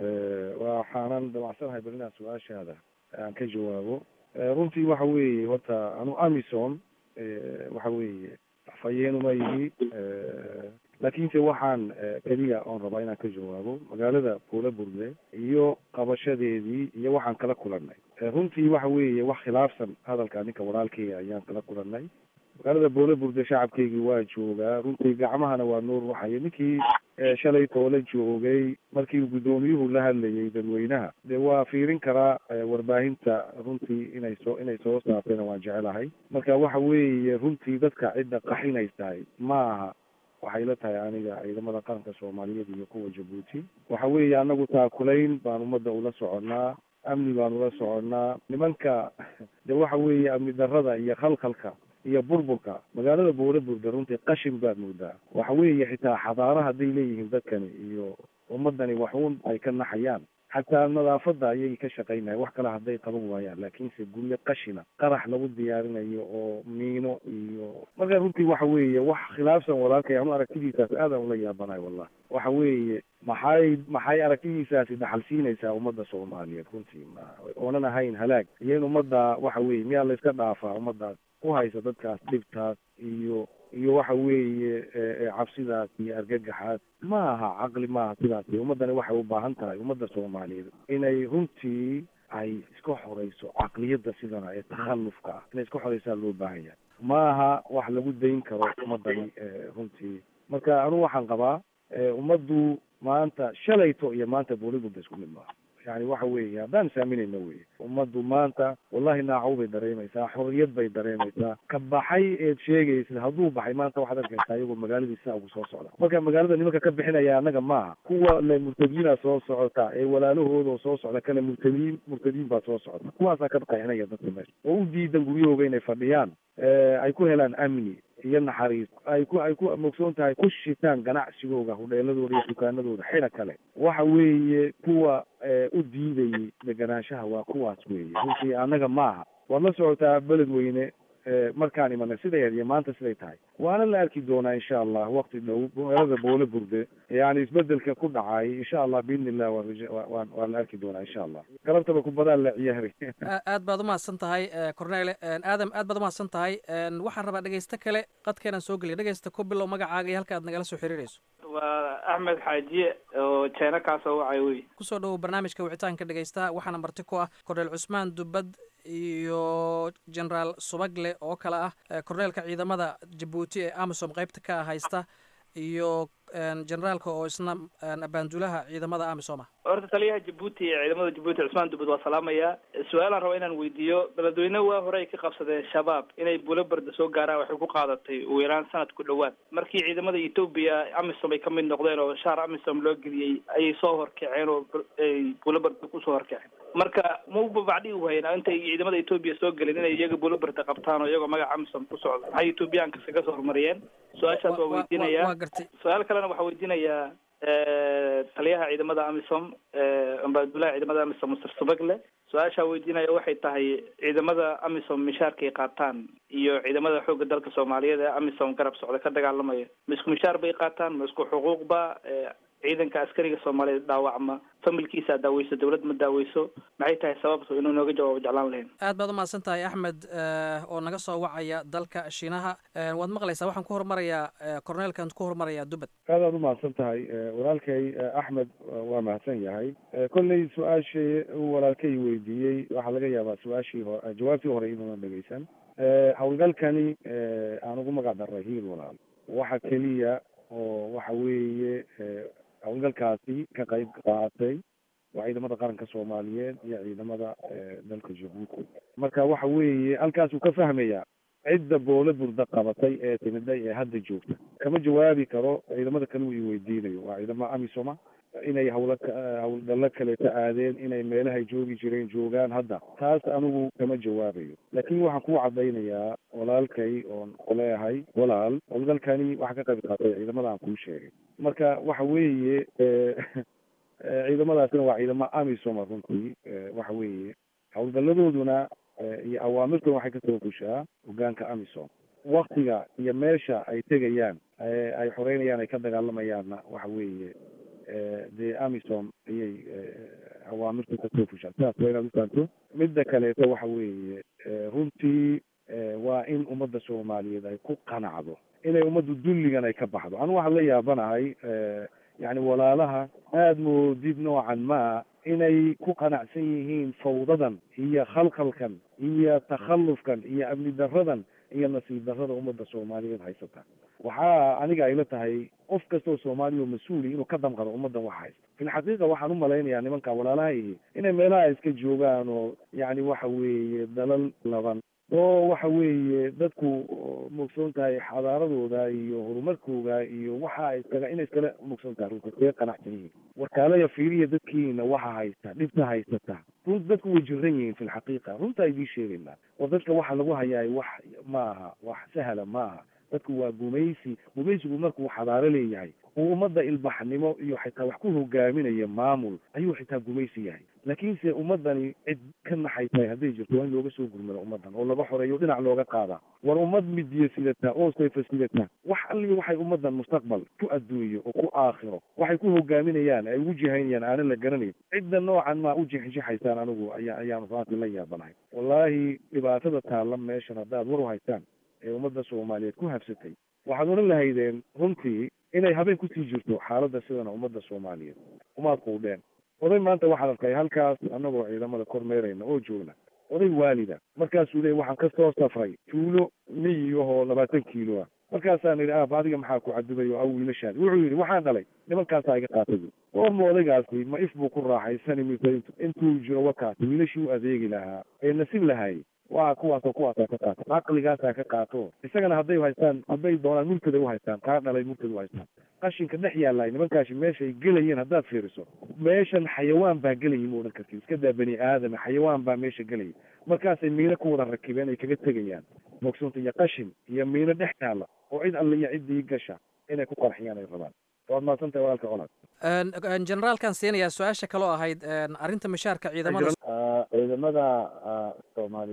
waxaanan damacsanahay bal inaan su-aashaada aan ka jawaabo runtii waxa weeye horta anu amison waxa weeye afhayeenuma yihi laakiinse waxaan keliya oon rabaa inaan ka jawaabo magaalada buula burde iyo qabashadeedii iyo waxaan kala kulanay runtii waxa weeye wax khilaafsan hadalka ninka walaalkeyga ayaan kala kulanay magaalada buula burde shacabkeygii waa joogaa runtii gacmahana waa noo ruuxaya ninkii shalay toole joogay markii guddoomiyuhu la hadlayay dadweynaha dee waa fiirin karaa warbaahinta runtii inay soo saartayna waan jecelahay marka waxa weeye runtii dadka cidda qaxinaysahay ma aha waxay la tahay aniga ciidamada qaranka soomaaliyeed iyo kuwa Djibouti waxa weeye anagu taakulayn baan ummadda ula soconnaa amni baan ula soconnaa nimanka dee waxa weeye amni darrada iyo khalkhalka iyo burburka magaalada buula burde runtii qashin baad moodaa waxa weeye xitaa xadaara hadday leeyihiin dadkani iyo ummadani waxuun ay ka naxayaan xataa nadaafada ayay ka shaqaynayan wax kale hadday qaban waayaan laakiinse guryo qashina qarax lagu diyaarinayo oo miino iyo marka runtii waxa weeye wax khilaafsan walaalkay anu aragtidiisaas aadaan ula yaabanahay wallah waxa weeye maxay aragtidiisaasi dhaxal siinaysaa ummadda soomaaliyeed runtii oonan ahayn halaag iyo in ummadda waxa weeye miyaa la iska dhaafaa ummaddaas ku haysa dadkaas dhibtaas iyo waxa weeye cabsidaas iyo argagaxaas ma aha caqli maaha sidaas ummaddani waxay u baahan tahay ummadda soomaaliyeed inay runtii ay iska xoreyso caqliyadda sidana ee takhallufka ah inay iska xoreysaa loo baahan yahay ma aha wax lagu dayn karo ummaddani runtii marka anu waxaan qabaa ummaddu maanta shalayto iyo maanta boolibuda isku mid maaha yani waxa weeye haddaan saaminayna weye ummaddu maanta wallahi naacow bay dareemaysaa xorriyad bay dareemaysaa ka baxay eed sheegaysid hadduu baxay maanta waxaad arkaysaa iyagoo magaaladiisa ugu soo socda marka magaalada nimanka ka bixinaya annaga maaha kuwa le murtadiina soo socota ee walaalahooda soo socda kale murtadiin baa soo socota kuwaasaa ka qaxinaya dadka meesha oo u diidan guryahooga inay fadhiyaan ay ku helaan amni iyo naxariis ay ku mogsoon tahay ku shitaan ganacsigooga hudheeladooda iyo dukaanadooda xina kale waxa weeye kuwa u diidayay deganaanshaha waa kuwaas weeye runtii annaga maaha waad la socotaa beledweyne markaan imanay siday ahayd iyo maanta siday tahay waana la arki doonaa insha allah waqti dhow magaalada boole burde yani isbedelka ku dhacay insha allah biidni illah waa la arki doonaa insha allah galabtaba kubadaa la ciyaari aad baad umahadsan tahay cornele aadam aad baad umahadsan tahay waxaan rabaa dhegeysto kale qadkeenaan soo geliya dhegeysta ku bilow magacaaga iyo halka aad nagala soo xiriirayso waa axmed xaajiye oo jeena kaasoo wacay wey kusoo dhawow barnaamijka wicitaanka dhegeystaha waxaana marti ku ah korneel cusmaan dubad iyo generaal subagle oo kale ah korneelka ciidamada jabuuti ee amisom qeybta ka haysta iyo generaalka oo isna abaandulaha ciidamada amisom ah horta taliyaha jabuuti ee ciidamada jabuuti cusmaan dubad waa salaamaya su-aalaan raba inaan weydiiyo beledweyne waa hore ay ka qabsadeen shabaab inay bulobarda soo gaaraan waxay ku qaadatay ugu yaraan sanad ku dhowaad markii ciidamada etoobiya amisom ay ka mid noqdeen oo shaar amisom loo geliyey ayay soo horkaceen oo ay bulobarda kusoo horkaceen marka mauba bacdhi u hayn intay ciidamada etoobiya soo gelin inay iyaga bulobarda qabtaan oo iyagoo magaca amisom ku socda maxay etoobiyaanka kaga soo horumariyeen su-aashaas waa weydiinaya su-aal kalena waxaa weydiinayaa taliyaha ciidamada amisom ambaadulaha ciidamada amisom mr subagle su-aashaa weydiinaya waxay tahay ciidamada amisom mishaarkay qaataan iyo ciidamada xoogga dalka soomaaliyeed ee amisom garab socda ka dagaalamaya ma isku mishaar bay qaataan ma isku xuquuqba ciidanka askariga soomaaliyeed dhaawacma familkiisa daaweyso dawlad ma daaweyso maxay tahay sababtu inuu nooga jawaabo jeclaan lahayn aad baad umahadsan tahay axmed oo naga soo wacaya dalka shiinaha waad maqlaysaa waxaan ku horumarayaa corneelkan ku horumarayaa dubad aad aad umahadsan tahay walaalkay axmed waa mahadsan yahay kolley su-aashii uu walaalkay weydiiyey waxaa laga yaabaa su-aashii hore jawaabtii hore inuunan dhegeysan hawlgalkani aan ugu magac daray hiil walaal waxa keliya oo waxa weeye hawlgalkaasi ka qayb qaatay waa ciidamada qaranka soomaaliyeed iyo ciidamada dalka jabuuti marka waxa weeye halkaasuu ka fahmayaa cidda boole burda qabatay ee timiday ee hadda joogta kama jawaabi karo ciidamada kale uu iweydiinayo waa ciidamada amisoma inay hawlgallo kaleeta aadeen inay meelahay joogi jireen joogaan hadda taas anigu kama jawaabayo laakiin waxaan ku cadaynayaa walaalkay oon kuleeyahay walaal hawlgalkani waxaa ka qayb qaatay ciidamada aan kuu sheegay marka waxa weeye ciidamadaasina waa ciidamo amisoma runtii waxa weeye hawlgaladooduna iyo awaamirtuna waxay kasoo fushaa hogaanka amisom waktiga iyo meesha ay tegayaan ay xoreynayaan ay ka dagaalamayaanna waxa weeye dee amisom ayay awaamirta kasoo fushaan sidaas waa inaad ufahanto midda kaleeto waxa weeye runtii waa in ummadda soomaaliyeed ay ku qanacdo inay ummaddu dulligan ay ka baxdo anu waxaan la yaabanahay yani walaalaha aada moodid noocan maa inay ku qanacsan yihiin fawdadan iyo khalkhalkan iyo takhallufkan iyo amni daradan iyo nasiib darrada ummadda soomaaliyeed haysata waxaa aniga ayla tahay qof kastoo soomaaliya oo mas-uuli inuu ka damqado ummaddan wax haysta filxaqiiqa waxaan umalaynayaa nimanka walaalaha ihi inay meelaha iska joogaan oo yani waxa weeye dalal laban oo waxa weeye dadku mugsoon tahay xadaaradooda iyo horumarkooda iyo waxa inay iskala mugsoon tahay runta kaga qanacsan yihiin warkaalaya fiiriya dadkiina waxa haysta dhibta haysata runt dadku way jiran yihiin fi lxaqiiqa runta idiin sheegaynaa oo dadka waxa lagu hayaay wax maaha wax sahla maaha dadku waa gumaysigu markuu xadaaro leeyahay uu ummadda ilbaxnimo iyo xitaa wax ku hogaaminaya maamul ayuu xitaa gumaysi yahay laakiinse ummadani cid ka naxaytahay hadday jirto waa in looga soo gurmado ummaddan oo laga xoreeyo dhinac looga qaadaa war ummad midiya sidata oo sayfa sidata wax alli waxay ummaddan mustaqbal ku adduunyo oo ku aakhiro waxay ku hogaaminayaan ay ugu jihaynayaan aanan la garanayn cidda noocan maa u jixjixaysaan anigu ayaanu faanti la yaabanahay wallaahi dhibaatada taalla meeshan haddaad war u haystaan ee ummadda soomaaliyeed ku habsatay waxaad oran lahaydeen runtii inay habeen kusii jirto xaaladda sidana ummadda soomaaliyeed umaad quudheen oday maanta waxaan arkay halkaas annagoo ciidamada kormeerayna oo joogna oday waalida markaasuu leey waxaan kasoo safray tuulo miyihoo 20 kiilo ah markaasaan idhi aab adiga maxaa ku cadubayo aw wiilashaadi wuxuu yidhi waxaan dhalay nimankaasaa iga qaatay oorma odaygaasi ma if buu ku raaxaysani mise intuu jiro wakaasi wiilashii u adeegi lahaa ee nasiib lahaayey waa kuwaasaa ka qaato caqligaasaa ka qaato isagana hadday haystaan hadday doonaan murtada u haystaan kaa dhalay murtada u haystaan qashinka dhex yaallay nimankaasi meeshay gelayeen haddaad fiiriso meeshan xayawaan baa gelaya ma odhan karti iska daa bani aadama xayawaan baa meesha gelaya markaasay miino ku wada rakibeen ay kaga tegayaan mogsoonta iyo qashin iyo miino dhex taalla oo cid alle iyo ciddii gasha inay ku qarxiyaan ay rabaan waad mahadsantahay walaalka colaad generaalkan siinayaa su-aasha kaloo ahayd arrinta mishaarka ciidamada ciidamada soomaaliyeed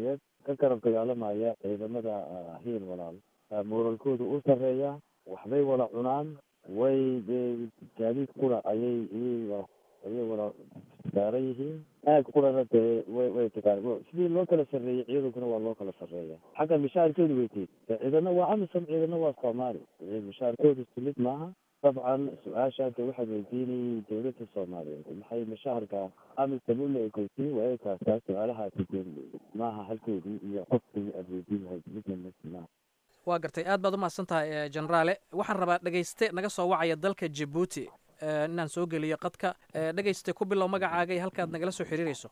ka garab dagaalamaya ciidamada hiil walaal moralkooda u sarreeya, waxbay wada cunaan, way gaadiid qura ayay wada saaran yihiin. aag qurana dee way tagaan sidii loo kala sarreeyey ciidankuna waa loo kala sarreeya. xagga mishaarkooda weyteed ciidana waa amisom, ciidana waa soomaali, mishaarkooda silid maaha. dabcan su-aashaanka waxaad weydiinayay dawladda soomaaliyeed maxay mashaharka amisom u la-ekeysiin waayo taas su-aalahaasi maaha halkoodii iyo qofkii aad weydiin lahayd midna maaha. waa gartay, aad baad u mahadsan tahay generaale. waxaan rabaa dhegayste naga soo wacaya dalka Djibouti inaan soo geliyo qadka. dhegayste ku bilow magacaaga iyo halkaad nagala soo xiriirayso.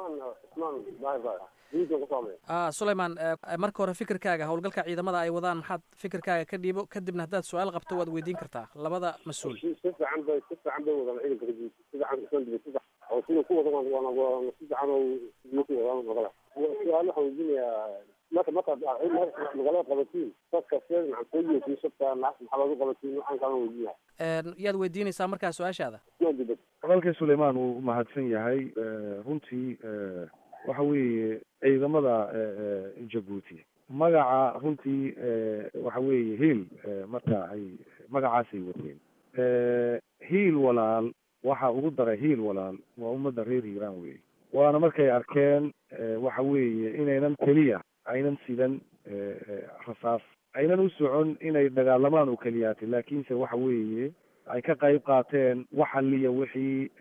Sulayman, marka hore fikirkaaga howlgalka ciidamada ay wadaan maxaad fikirkaaga ka dhiibo, kadibna haddaad su-aal qabto waad weydiin kartaa labada mas-uul. si fiican bay wadaan ciidanka oo sida ku wada si fiican oo magala su-aal waxaan weydiinayaa marka magaalada qabatiin dadka maxaa loogu qabatiin waxaan kala weydiinaya. yaad weydiinaysaa markaa su-aashaada? walaalkay Sulayman wuu umahadsan yahay. runtii waxa weeye ciidamada Djibouti magaca runtii waxa weeye hiil marka ay magacaasay wateen. hiil walaal waxa ugu daray hiil walaal waa ummadda reer Hiiraan weeye, waana markay arkeen waxa weeye inaynan keliya aynan sidan rasaas aynan u socon inay dagaalamaan oo keliyaatay, laakiinse waxa weeye ay ka qayb qaateen waxaliya wixii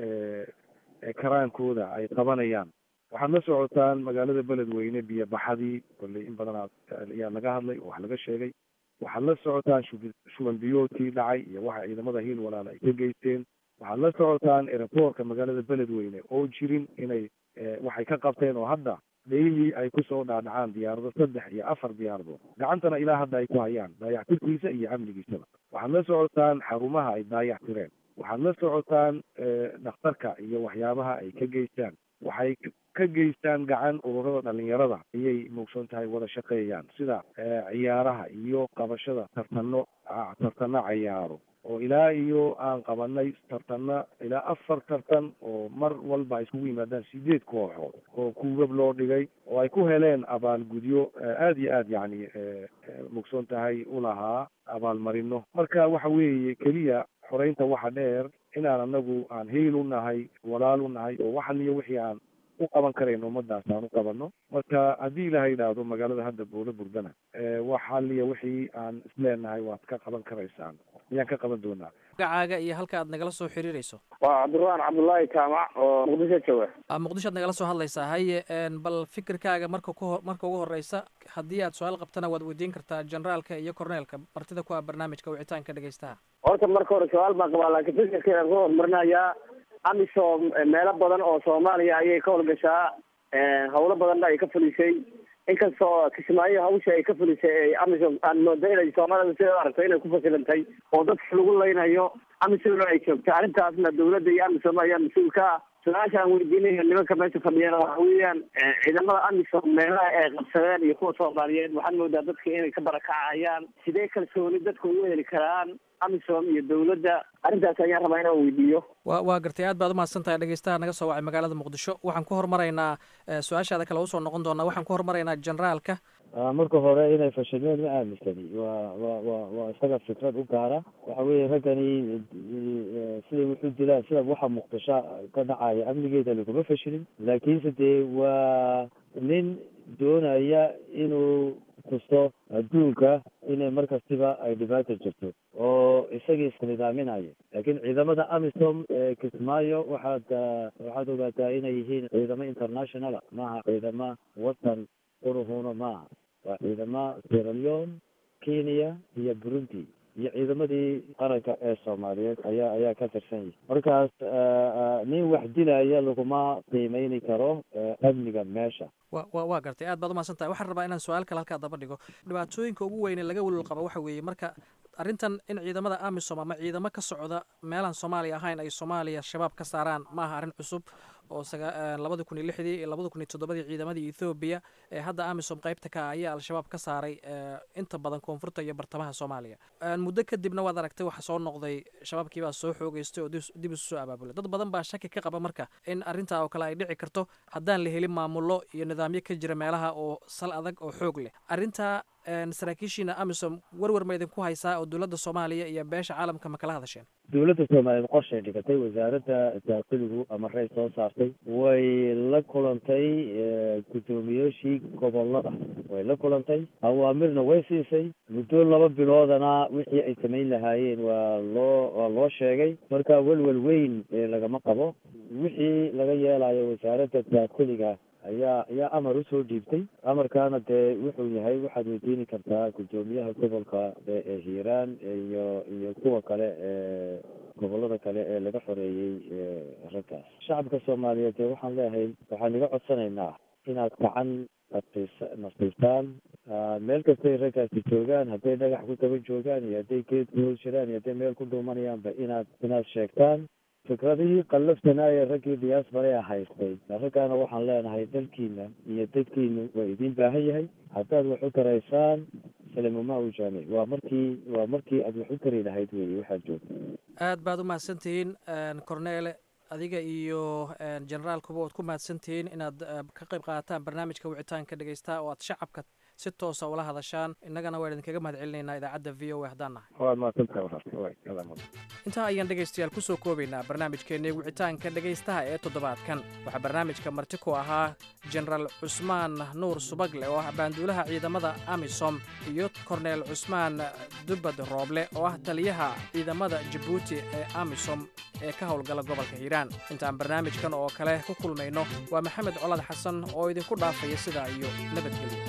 karaankooda ay qabanayaan. waxaad la socotaan magaalada beledweyne biyo baxadii kolley in badan ayaa laga hadlay oo wax laga sheegay. waxaad la socotaan shuban biyoodkii dhacay iyo waxa ciidamada hiil walaal ay ka geysteen. waxaad la socotaan airportka magaalada beledweyne oo jirin inay waxay ka qabteen oo hadda daily ay kusoo dhaadhacaan diyaarado 3 iyo 4 diyaaradood gacantana ilaa hadda ay ku hayaan daayactirkiisa iyo amnigiisaba. waxaad la socotaan xarumaha ay daayactireen. waxaad la socotaan dhakhtarka iyo waxyaabaha ay ka geystaan. waxay ka geystaan gacan ururada dhalinyarada ayay muugsan tahay wada shaqeeyaan, sida ciyaaraha iyo qabashada tartano ciyaaro oo ilaa iyo aan qabanay tartana ilaa 4 tartan oo mar walba ay isugu yimaadaan 8 kooxood oo kuubab loo dhigay oo ay ku heleen abaalgudyo aad iyo aad yani muugsan tahay u lahaa abaalmarino. marka waxa weeye keliya xoreynta waxa dheer inaan anagu aan hiil u nahay, walaal u nahay oo waxan iyo wixii aan u qaban karayno ummadaas aan u qabano. marka haddii ilaahay idhaahdo magaalada hadda Buulo Burdana waxan iyo wixii aan isleenahay waad ka qaban karaysaan ayaan ka qaban doonaa. magacaaga iyo halka aad nagala soo xiriirayso? waa Cabdiraxmaan Cabdullaahi Jaamac oo Muqdisho jooga. Muqdisho aad nagala soo hadlaysaa. haye bal fikirkaaga marka ugu horeysa haddii aad su-aal qabtana waad weydiin kartaa generaalka iyo korneelka martida ku ah barnaamijka wicitaanka dhegaystaha. horta marka hore su-aal baan qabaa, laakiin fikirkeeda ku horumarinayaa amisom meelo badan oo Soomaaliya ayay ka howlgashaa, howlo badanna ay ka fulisay. inkastoo kismaayo hawsha ay ka fulisay amisom aan moodo inay Soomaalida sida aragtay inay ku fasilantay oo dadka lagu leynayo amisom ay joogto. arrintaasna dawladda iyo amisom ayaa mas-uul ka ah. su-aashaan weydiinayo nimanka meesha fadhiyana waxa weeyaan ciidamada amisom meelaha ay qabsadeen iyo kuwa Soomaaliyeed waxaan moodaa dadka inay ka barakacayaan. sidee kalsooni dadku ugu heli karaan amisom iyo dawladda? arrintaas ayaan rabaa inaan weydiiyo. waa gartay, aad baad umahadsan tahay dhegaystaha naga soo wacay magaalada Muqdisho. waxaan ku hormaraynaa su-aashaada kale usoo noqon doonaa. waxaan ku hormaraynaa generaalka. marka hore inay fashilmeen ma aaminsani, waa isaga fikrad u gaara. waxa weeye raggani siday wuxuu dilaan sida waxa Muqdisho ka dhacaya amnigeeda laguma fashilin, laakiinse dee waa nin doonaya inuu kusto adduunka inay markastiba ay dhibaato jirto oo isagii isnidaaminaya. laakiin ciidamada amisom kismaayo waxaad ogaataa inay yihiin ciidamo internationala, maaha ciidamo wadan uruhuna maaha. waa ciidamo Sierra Leone, Kenya iyo Burundi iyo ciidamadii qaranka ee Soomaaliyeed ayaa ka tirsan yihiin. markaas nin wax dilaya laguma qiimeyni karo amniga meesha. waa gartay, aad baad umahadsan tahay. waxaan rabaa inaan su-aal kale halkaa daba dhigo. dhibaatooyinka ugu weyne laga welwel qaba waxa weeye marka arrintan in ciidamada amisom ama ciidamo ka socda meelaan Soomaaliya ahayn ay Soomaaliya shabaab ka saaraan maaha arrin cusub oo 2006 iyo 2007 ciidamadii Ethiopia ee hadda AMISOM qaybta ka ayaa al-shabaab ka saaray inta badan koonfurta iyo bartamaha Soomaaliya muddo kadibna waad aragtay waxa soo noqday shabaabkii baa soo xoogaystay oo dib u soo abaabulay dad badan baa shaki ka qaba marka in arinta oo kale ay dhici karto haddaan la helin maamulo iyo nidaamyo ka jira meelaha oo sal adag oo xoog leh arinta saraakiishiina AMISOM warwar ma idinku haysaa oo dowladda Soomaaliya iyo beesha caalamka ma kala hadasheen dowladda Soomaaliya qorshe dhigatay wasaaradda daaqiligu ama ray soo saartay way la kulantay gudoomiyaashii gobolada way la kulantay awaamirna way siisay muddo 2 biloodana wixii ay samayn lahaayeen waa loo sheegay marka walwal weyn lagama qabo wixii laga yeelayo wasaaradda daaqiliga ayaa amar u soo dhiibtay amarkaana dee wuxuu yahay waxaad weydiini kartaa gudoomiyaha gobolka ee Hiiraan iyo kuwa kale ee gobolada kale ee laga xoreeyay raggaas shacabka Soomaaliyeed waxaan leeyahay waxaan iga codsanaynaa inaad gacan nasiistaan meel kastay raggaasi joogaan hadday dhagax ku daba joogaan iyo hadday geed ku hoos jiraan iyo hadday meel ku dhuumanayaanba inaad sheegtaan fikradihii qallafsanaaye raggii diaspora haystay raggaana waxaan leenahay dalkiina iyo dadkiina waa idin baahan yahay haddaad wax u taraysaan salamuma u jaami waa markii aad wax u tari lahayd weeye waxaad joogta aad baad u mahadsantihiin cornele adiga iyo generaalkuba waad ku mahadsantihiin inaad ka qayb qaadataan barnaamijka wicitaanka dhegeysta oo aad shacabka si toosa ula hadashaan innagana waan idinkaga mahad celinaynaa idaacadda VOA haddaan nahay intaa ayaan dhegaystayaal ku soo koobaynaa barnaamijkeennii wicitaanka dhegaystaha ee toddobaadkan waxaa barnaamijka marti ku ahaa jenaraal cusmaan nuur subagle oo ah baanduulaha ciidamada AMISOM iyo korneel cusmaan dubad rooble oo ah taliyaha ciidamada Djibouti ee AMISOM ee ka howlgala gobolka Hiiraan intaan barnaamijkan oo kale ku kulmayno waa Maxamed Colaad Xasan oo idinku dhaafaya sidaa iyo nabadgelyo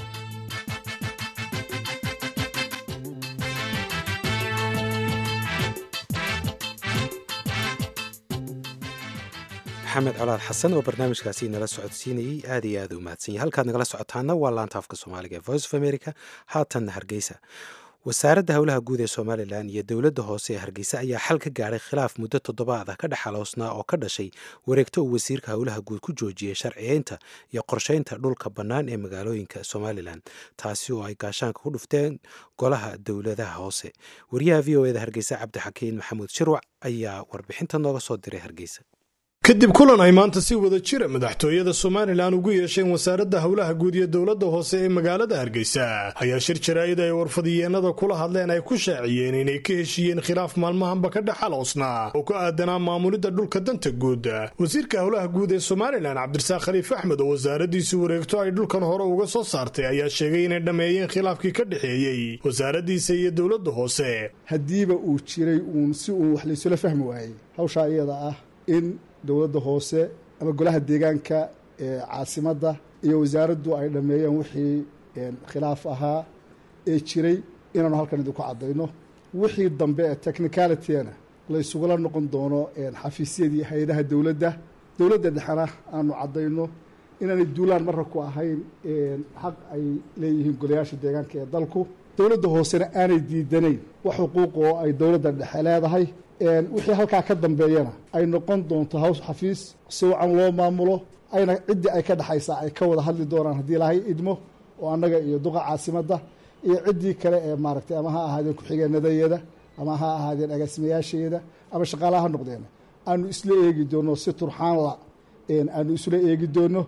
maxamed colaad xasan oo barnaamijkaasi nala socodsiinayey aad iyo aad u mahadsan yahay halkaad nagala socotaana waa laanta afka soomaaliga ee voice of america haatanna hargeysa wasaaradda howlaha guud ee somalilan iyo dowladda hoose ee hargeysa ayaa xal ka gaadhay khilaaf muddo 7 ah ka dhex xaloosnaa oo ka dhashay wareegto uu wasiirka howlaha guud ku joojiyey sharciyeynta iyo qorsheynta dhulka bannaan ee magaalooyinka somalilan taasi oo ay gaashaanka ku dhufteen golaha dowladaha hoose wariyaha v o eda hargeysa cabdixakiin maxamuud shirwac ayaa warbixinta nooga soo diray hargeysa kadib kulan ay maanta si wada jira madaxtooyada Soomaaliland ugu yeesheen wasaaradda howlaha guud ee dowladda hoose ee magaalada Hargeysa ayaa shir jaraa'id ay warfadiyeenada kula hadleen ay ku shaaciyeen inay ka heshiiyeen khilaaf maalmahanba ka dhaxaloosnaa oo ku aadanaa maamulidda dhulka danta guud wasiirka howlaha guud ee Soomaaliland Cabdirasaaq Khaliif Axmed oo wasaaraddiisu wareegto ay dhulkan hore uga soo saartay ayaa sheegay inay dhameeyeen khilaafkii ka dhaxeeyay wasaaraddiisa iyo dowladda hoose hadiiba uu jiray si uu wax la isla fahmi waayay hawsha iyada ah in dowladda hoose ama golaha deegaanka ee caasimadda iyo wasaaraddu ay dhameeyeen wixii khilaaf ahaa ee jiray inaanu halkan idinku caddayno wixii dambe ee technicalityna la isugula noqon doono xafiisyadii hay-adaha dowladda dhexena aanu caddayno inaanay duulaan marra ku ahayn xaq ay leeyihiin golayaasha deegaanka ee dalku dowladda hoosena aanay diidanayn wax xuquuq oo ay dowladda dhexe leedahay wixii halkaa ka dambeeyana ay noqon doonto haws xafiis si wacan loo maamulo ayna ciddii ay ka dhexaysaa ay ka wada hadli doonaan haddii ilaahay idmo oo annaga iyo duqa caasimadda iyo ciddii kale ee maaragtay ama ha ahaadeen ku-xigeenadayada ama ha ahaadeen agaasimayaasheeda ama shaqaalaha ha noqdeen aanu isla eegi doonno si turxaanla aanu isla eegi doonno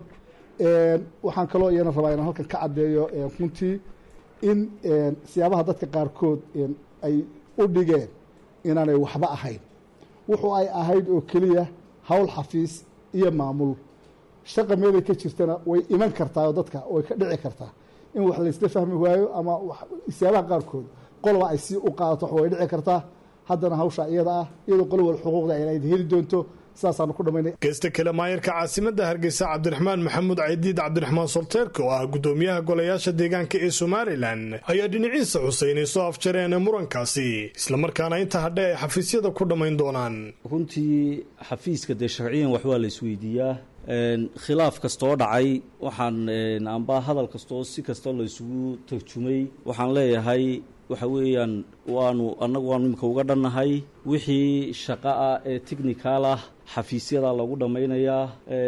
waxaan kaloo iyana rabaa inaan halkan ka caddeeyo runtii in siyaabaha dadka qaarkood ay u dhigeen inaanay waxba ahayn wuxuu ay ahayd oo keliya hawl xafiis iyo maamul shaqa meelay ka jirtana way iman kartaa oo dadka way ka dhici kartaa in wax laysla fahmi waayo ama siyaabaha qaarkood qolba ay si u qaadato way dhici kartaa haddana hawsha iyada ah iyadoo qolo wal xuquuqda ay heli doonto saasaanu ku dhamaynay geesta kale maayarka caasimadda Hargeysa Cabdiraxmaan Maxamuud Caydiid Cabdiraxmaan Solteerka oo ah gudoomiyaha golayaasha deegaanka ee Somaliland ayaa dhinaciisa xuseynay soo afjareen murankaasi isla markaana inta hadhay ay xafiisyada ku dhamayn doonaan runtii xafiiska de sharciyan wax waa la isweydiiyaa khilaaf kastoo dhacay waxaan amba hadal kastoo si kasta la isugu tarjumay waxaan leeyahay waxa weeyaan annagu waanu imika uga dhannahay wixii shaqo ah ee technical ah xafiisyadaa lagu dhammaynayaa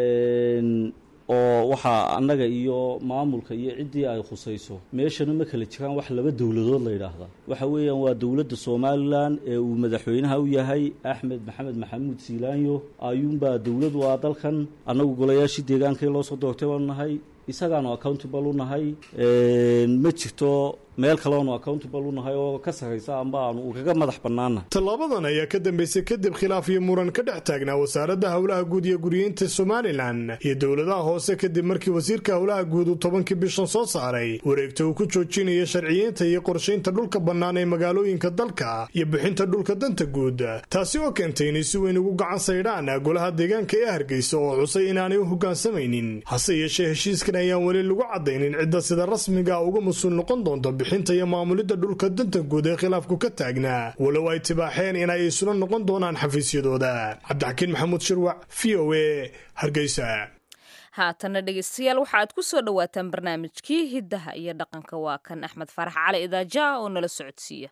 oo waxaa annaga iyo maamulka iyo ciddii ay khusayso meeshana ma kala jiraan wax laba dowladood la yidhaahdaa waxa weeyaan waa dowladda somalilan ee uu madaxweynaha u yahay axmed maxamed maxamuud siilaanyo ayuunbaa dowlad u ah dalkan annagu golayaashii deegaankii loo soo doortay baanu nahay isagaanu accountable u nahay ma jirto meel kaleonu accountable u nahay oo ka sarraysa amba aanu kaga madax bannaana tallaabadan ayaa ka dambeysay kadib khilaaf iyo muran ka dhex taagnaa wasaaradda howlaha guud iyo guryeynta somalilan iyo dowladaha hoose kadib markii wasiirka howlaha guud uu 10kii bishan soo saaray wareegta uu ku joojinaya sharciyeynta iyo qorshaynta dhulka bannaan ee magaalooyinka dalka iyo bixinta dhulka danta guud taasi oo keentay inay si weyn ugu gacan saydhaan golaha deegaanka ee Hargeysa oo cusay inaanay u hoggaansamaynin hase yeeshee heshiiskan ayaan weli lagu cadaynin cidda sida rasmiga uga mas'uul noqon doonto bixinta iyo maamulidda dhulka danta guud ee khilaafku ka taagnaa walow ay tibaaxeen inay isula noqon doonaan xafiisyadooda cabdixakiin maxamuud shirwac VOA Hargeysa haatana dhegeystayaal waxaad ku soo dhawaataan barnaamijkii hiddaha iyo dhaqanka waa kan Axmed Farax Cali Idaaja oo nala socodsiiya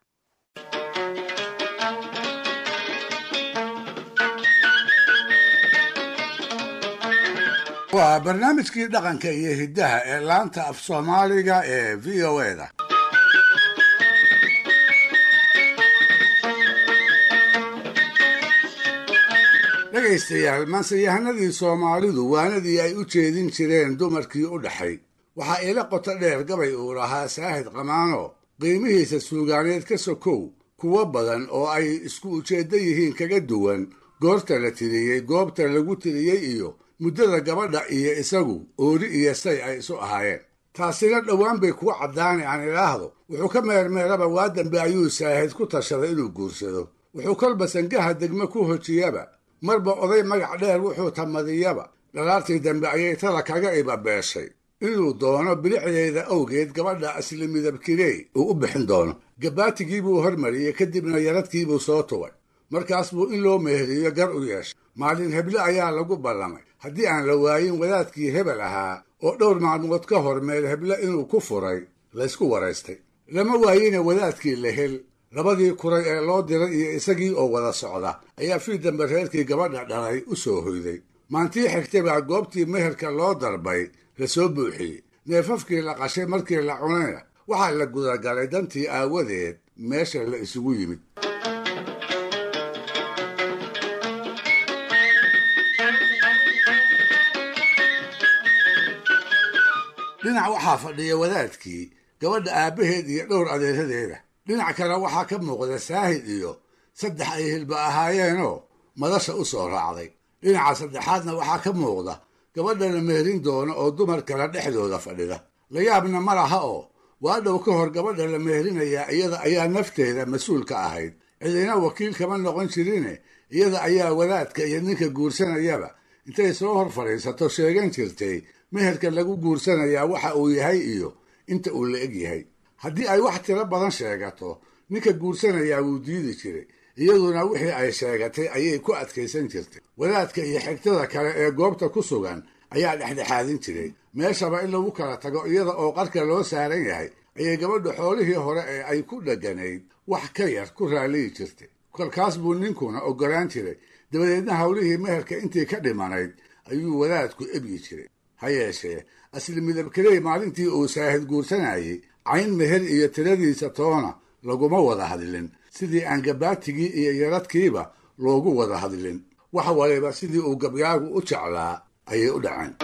waa barnaamijkii dhaqanka iyo hiddaha ee laanta af Soomaaliga ee VOA-da dhegaystayaal maanseyahanadii Soomaalidu waanadii ay u jeedin jireen dumarkii u dhaxay waxaa ila qoto dheer gabay uu lahaa Saahid Qamaano qiimihiisa suugaaneed ka sokow kuwa badan oo ay isku ujeedda yihiin kaga duwan goorta la tiriyey goobta lagu tiriyey iyo muddada gabadha iyo isagu oori iyo say ay isu ahaayeen taasina dhowaan bay kuwa caddaani aan ilaahdo wuxuu ka meermeeraba waa dambe ayuu Saahid ku tashaday inuu guursado wuxuu kolba sangaha degmo ku hojiyaba marba oday magac dheer wuxuu tamadiyaba dhalaartii dambe ayay tada kaga ibabeeshay inuu doono bilicdeeda awgeed gabadha asli midabkirey uu u bixin doono gabaatigii buu hormariyey kadibna yaradkiibuu soo tubay markaas buu in loo meheriyo gar u yeeshay maalin heble ayaa lagu ballamay haddii aan la waayin wadaadkii hebel ahaa oo dhowr maalmood ka hor meel heble inuu ku furay laysku waraystay lama waayina wadaadkii la hel labadii kuray ee loo diray iyo isagii oo wada socda ayaa fii dambe reerkii gabadha dhalay u soo hoyday maantii xigtay baa goobtii meherka loo darbay la soo buuxiyey neefafkii la qashay markii la cunayna waxaa la gudagalay dantii aawadeed meesha la isugu yimid dhinac waxaa fadhiya wadaadkii gabadha aabbaheed iyo dhowr adeeradeeda dhinac kale waxaa ka muuqda Saahid iyo saddex ay hilba ahaayeenoo madasha u soo raacday dhinaca saddexaadna waxaa ka muuqda gabadha la meherin doono oo dumar kale dhexdooda fadhida la yaabna ma laha oo waa dhow ka hor gabadha la meherinayaa iyada ayaa nafteeda mas-uul ka ahayd cidina wakiil kama noqon jirine iyada ayaa wadaadka iyo ninka guursanayaba intay soo hor fadhiisato sheegan jirtay meherka lagu guursanayaa waxa uu yahay iyo inta uu la eg yahay haddii ay wax tiro badan sheegato ninka guursanayaa wuu diidi jiray iyaduna wixii ay sheegatay ayay ku adkaysan jirtay wadaadka iyo xigtada kale ee goobta ku sugan ayaa dhexdhexaadin jiray meeshaba in lagu kala tago iyada oo qarka loo saaran yahay ayay gabadha xoolihii hore ee ay ku dheganayd wax ka yar ku raaliyi jirtay kolkaas buu ninkuna oggolaan jiray dabadeedna hawlihii meherka intii ka dhimanayd ayuu wadaadku ebyi jiray ha yeeshee asli midabkarey maalintii uu Saahid guursanayay cayn meher iyo tiradiisa toona laguma wada hadlin sidii aan gabaatigii iyo yaradkiiba loogu wada hadlin wax waliba sidii uu gabyaagu u jeclaa ayay u dhaceen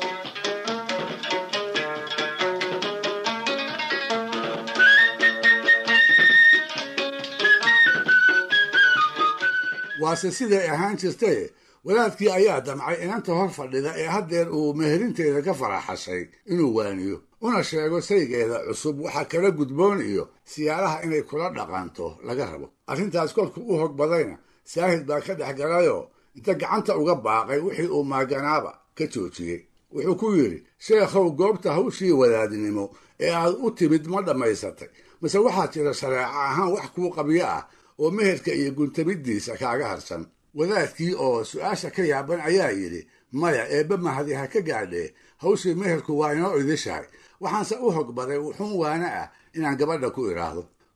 waase siday ahaan jirtay wadaadkii ayaa damcay inanta hor fadhida ee haddeer uu meherinteeda ka faraxashay inuu waaniyo una sheego saygeeda cusub waxa kala gudboon iyo siyaalaha inay kula dhaqanto laga rabo arrintaas kolku u hog badayna Saahid baa ka dhex galayoo inta gacanta uga baaqay wixii uu maaganaaba ka joojiyey wuxuu ku yidhi sheekhow goobta hawshii wadaadnimo ee aad u timid ma dhammaysatay mase waxaa jira shareeco ahaan wax kuu qabyo ah oo meherka iyo guntamiddiisa kaaga harsan wadaadkii oo su-aasha ka yaaban ayaa yidhi maya eebba mahadi ha ka gaadhee hawshii meherku waa inoo idishahay waxaanse u hogbaday wuxuun waana ah inaan gabadha ku idhaahdo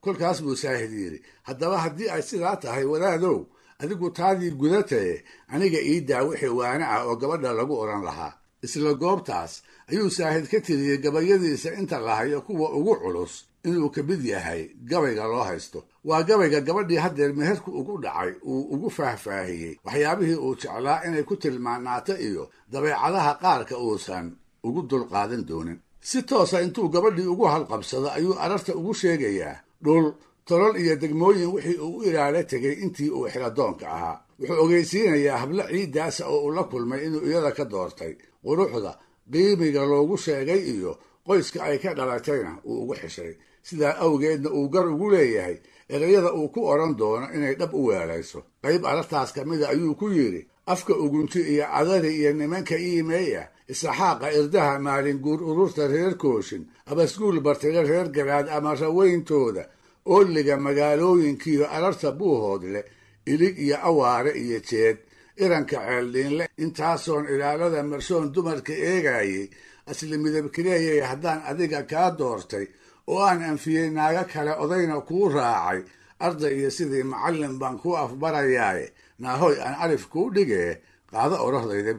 kolkaas buu saahid yidhi haddaba haddii ay sidaa tahay wadaadow adigu taadii gudatae aniga ii daa wixii waana ah oo gabadha lagu odhan lahaa isla goobtaas ayuu saahid ka tiriyey gabayadiisa inta la hayo kuwa ugu culus inuu ka mid yahay gabayga loo haysto waa gabayga gabadhii haddeer meherku ugu dhacay uu ugu faahfaahiyey waxyaabihii uu jeclaa inay ku tilmaanaato iyo dabeecadaha qaarka uusan ugu dulqaadan doonin si toosa intuu gabadhii ugu halqabsado ayuu ararta ugu sheegayaa dhul tolol iyo degmooyin wixii uu u ilaala tegey intii uu xiradoonka ahaa wuxuu ogeysiinayaa hablo ciiddaasa oo uu la kulmay inuu iyada ka doortay quruxda qiimiga loogu sheegay iyo qoyska ay ka dhalatayna uu ugu xishay sidaa awgeedna uu gar ugu leeyahay erayada uu ku odhan doono inay dhab u weelayso qayb arartaas ka mida ayuu ku yidhi afka ugunti iyo cadari iyo nimanka iimeeya isaxaaqa irdaha maalin guur ururta reer kooshin abasguul bartire reer garaad ama raweyntooda ooliga magaalooyinkiiyo ararta buuhoodle ilig iyo awaare iyo jeed iranka ceeldhiinle intaasoon ilaalada marshoon dumarka eegayey asli midabkileeyay haddaan adiga kaa doortay oo aan anfiyey naago kale odayna kuu raacay arday iyo sidii macallin baan kuu afbarayaaye naahoy aan alif kuu dhigee qaado orohdayda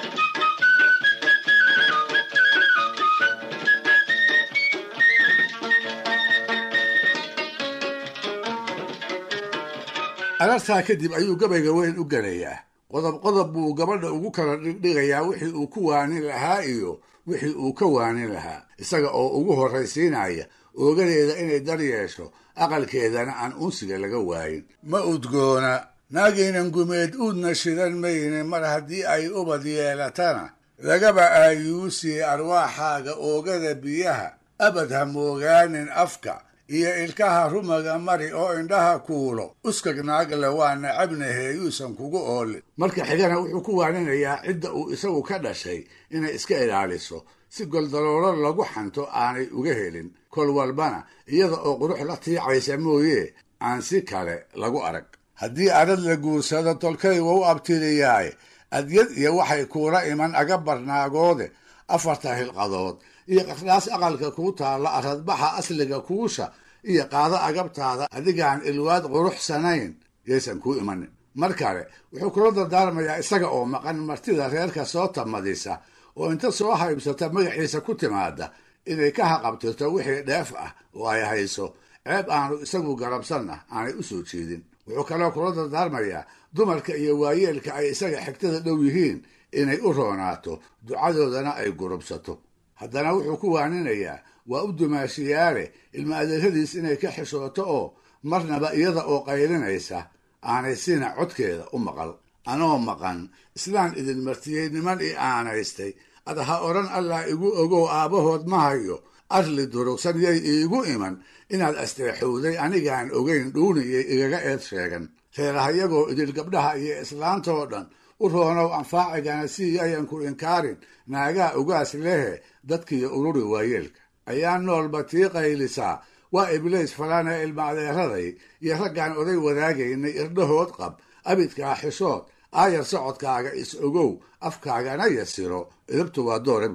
arartaa kadib ayuu gabayga weyn u gelayaa qodob buu gabadha ugu kala dhigdhigayaa wixii uu ku waanin lahaa iyo wixii uu ka waanin lahaa isaga oo ugu horraysiinaya oogadeeda inay dar yeesho aqalkeedana aan unsiga laga waayin ma udgoona naagaynan gumeed uudna shidan mayne mar haddii ay ubad yeelatana lagaba aayuusiye arwaaxaaga oogada biyaha abad ha moogaanin afka iyo ilkaha rumaga mari oo indhaha kuulo uskag naagle waa nacabnahe yuusan kugu oolin marka xigana wuxuu ku waaninayaa cidda uu isagu ka dhashay inay iska ilaaliso si goldaloolo lagu xanto aanay uga helin kol walbana iyada oo qurux la tiicaysa mooye aan si kale lagu arag haddii arad la guursado tolkay wau abtiriyaaye adyad iyo waxay kuula iman aga barnaagoode 4 hilqadood iyo qardhaas aqalka kuu taalla aradbaxa asliga kuusha iyo qaado agabtaada adigaan ilwaad quruxsanayn yaysan kuu imanin mar kale wuxuu kula dardaarmayaa isaga oo maqan martida reerka soo tamadisa oo inta soo haybsata magaciisa ku timaada inay ka haqabtirto wixii dheef ah oo ay hayso ceeb aanu isagu garabsanna aanay u soo jeedin wuxuu kaloo kula dardaarmayaa dumarka iyo waayeelka ay isaga xigtada dhow yihiin inay u roonaato ducadoodana ay gurubsato haddana wuxuu ku waaninayaa waa u dumaashiyaale ilma adeeradiis inay ka xishooto oo marnaba iyada oo qaylinaysa aanay sina codkeeda u maqal anoo maqan islaan idin martiyey niman i aanaystay ad ha odhan allah igu ogow aabbahood ma hayo arli durugsan yay iigu iman inaad asteexowday anigaan ogayn dhuuniyay igaga eed sheegan reerahayagoo idil gabdhaha iyo islaantoo dhan u roonow anfaacigana si ayan ku inkaarin naagaa ugaas lehe dadkiiyo ururi waayeelka ayaa noolba tii qaylisaa waa ibliis falana ilma adeeraday iyo raggaan oday wadaagaynay irdhahood qab abidkaa xishood aayar socodkaaga is ogow afkaagana yasiro idabtu waa doorab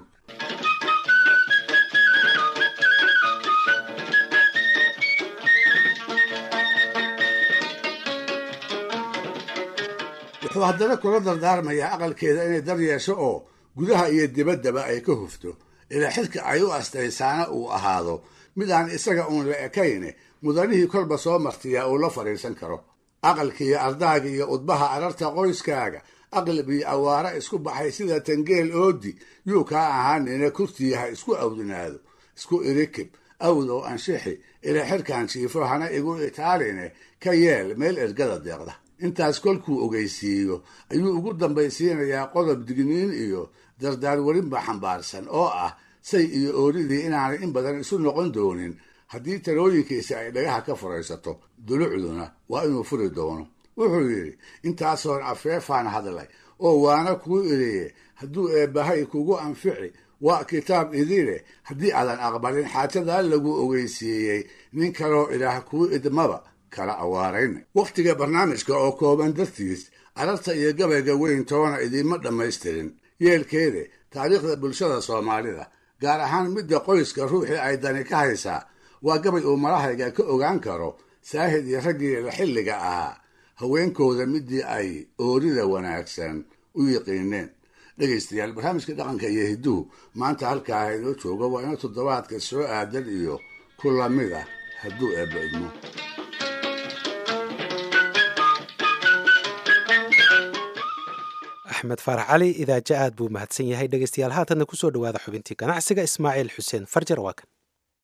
wuxuu haddana kula dardaarmayaa aqalkeeda inay dar yeesho oo gudaha iyo dibaddaba ay ka hufto ilaa xilka ay u astaysaana uu ahaado mid aan isaga uun la ekayne mudanihii kolba soo martiyaa uu la fadhiisan karo aqalkiiyo ardaaga iyo udbaha ararta qoyskaaga aqlab iyo awaara isku baxay sida tangeel oodi yuu kaa ahaanina kurtiyaha isku awdinaado isku irikib awdow anshixi ilaa xilkaan jiifo hana igu itaaline ka yeel meel ergada deeqda intaas kolkuu ogeysiiyo ayuu ugu dambaysiinayaa qodob digniin iyo dardaar welinba xambaarsan oo ah say iyo ooridii inaanay in badan isu noqon doonin haddii talooyinkiisa ay dhagaha ka furaysato dulucduna waa inuu furi doono wuxuu yidhi intaasoon afeefaan hadlay oo waana kuu iriye hadduu eebbahay kugu anfici waa kitaab idile haddii aadan aqbalin xaajadaa lagu ogeysiiyey nin kaloo ilaah kuu idmaba kala awaarayna wakhtiga barnaamijka oo kooban dartiis ararta iyo gabayga weyn toona idiinma dhammaystirin yeelkeede taariikhda bulshada soomaalida gaar ahaan midda qoyska ruuxii ay dani ka haysaa waa gabay uu malahayga ka ogaan karo saahid iyo raggeeda xilliga ahaa haweenkooda midii ay oorida wanaagsan u yiqiineen. dhegaystayaal, barnaamijka dhaqanka iyo hidduhu maanta halkaa inoo jooga. waa ina toddobaadka soo aadan iyo ku lamid ah hadduu eebba idmo. axmed faarax cali idaaja aad buu mahadsan yahay. dhegaystayaal, haatanna kusoo dhawaada xubintii ganacsiga. Ismaaciil xuseen farjar waa kan.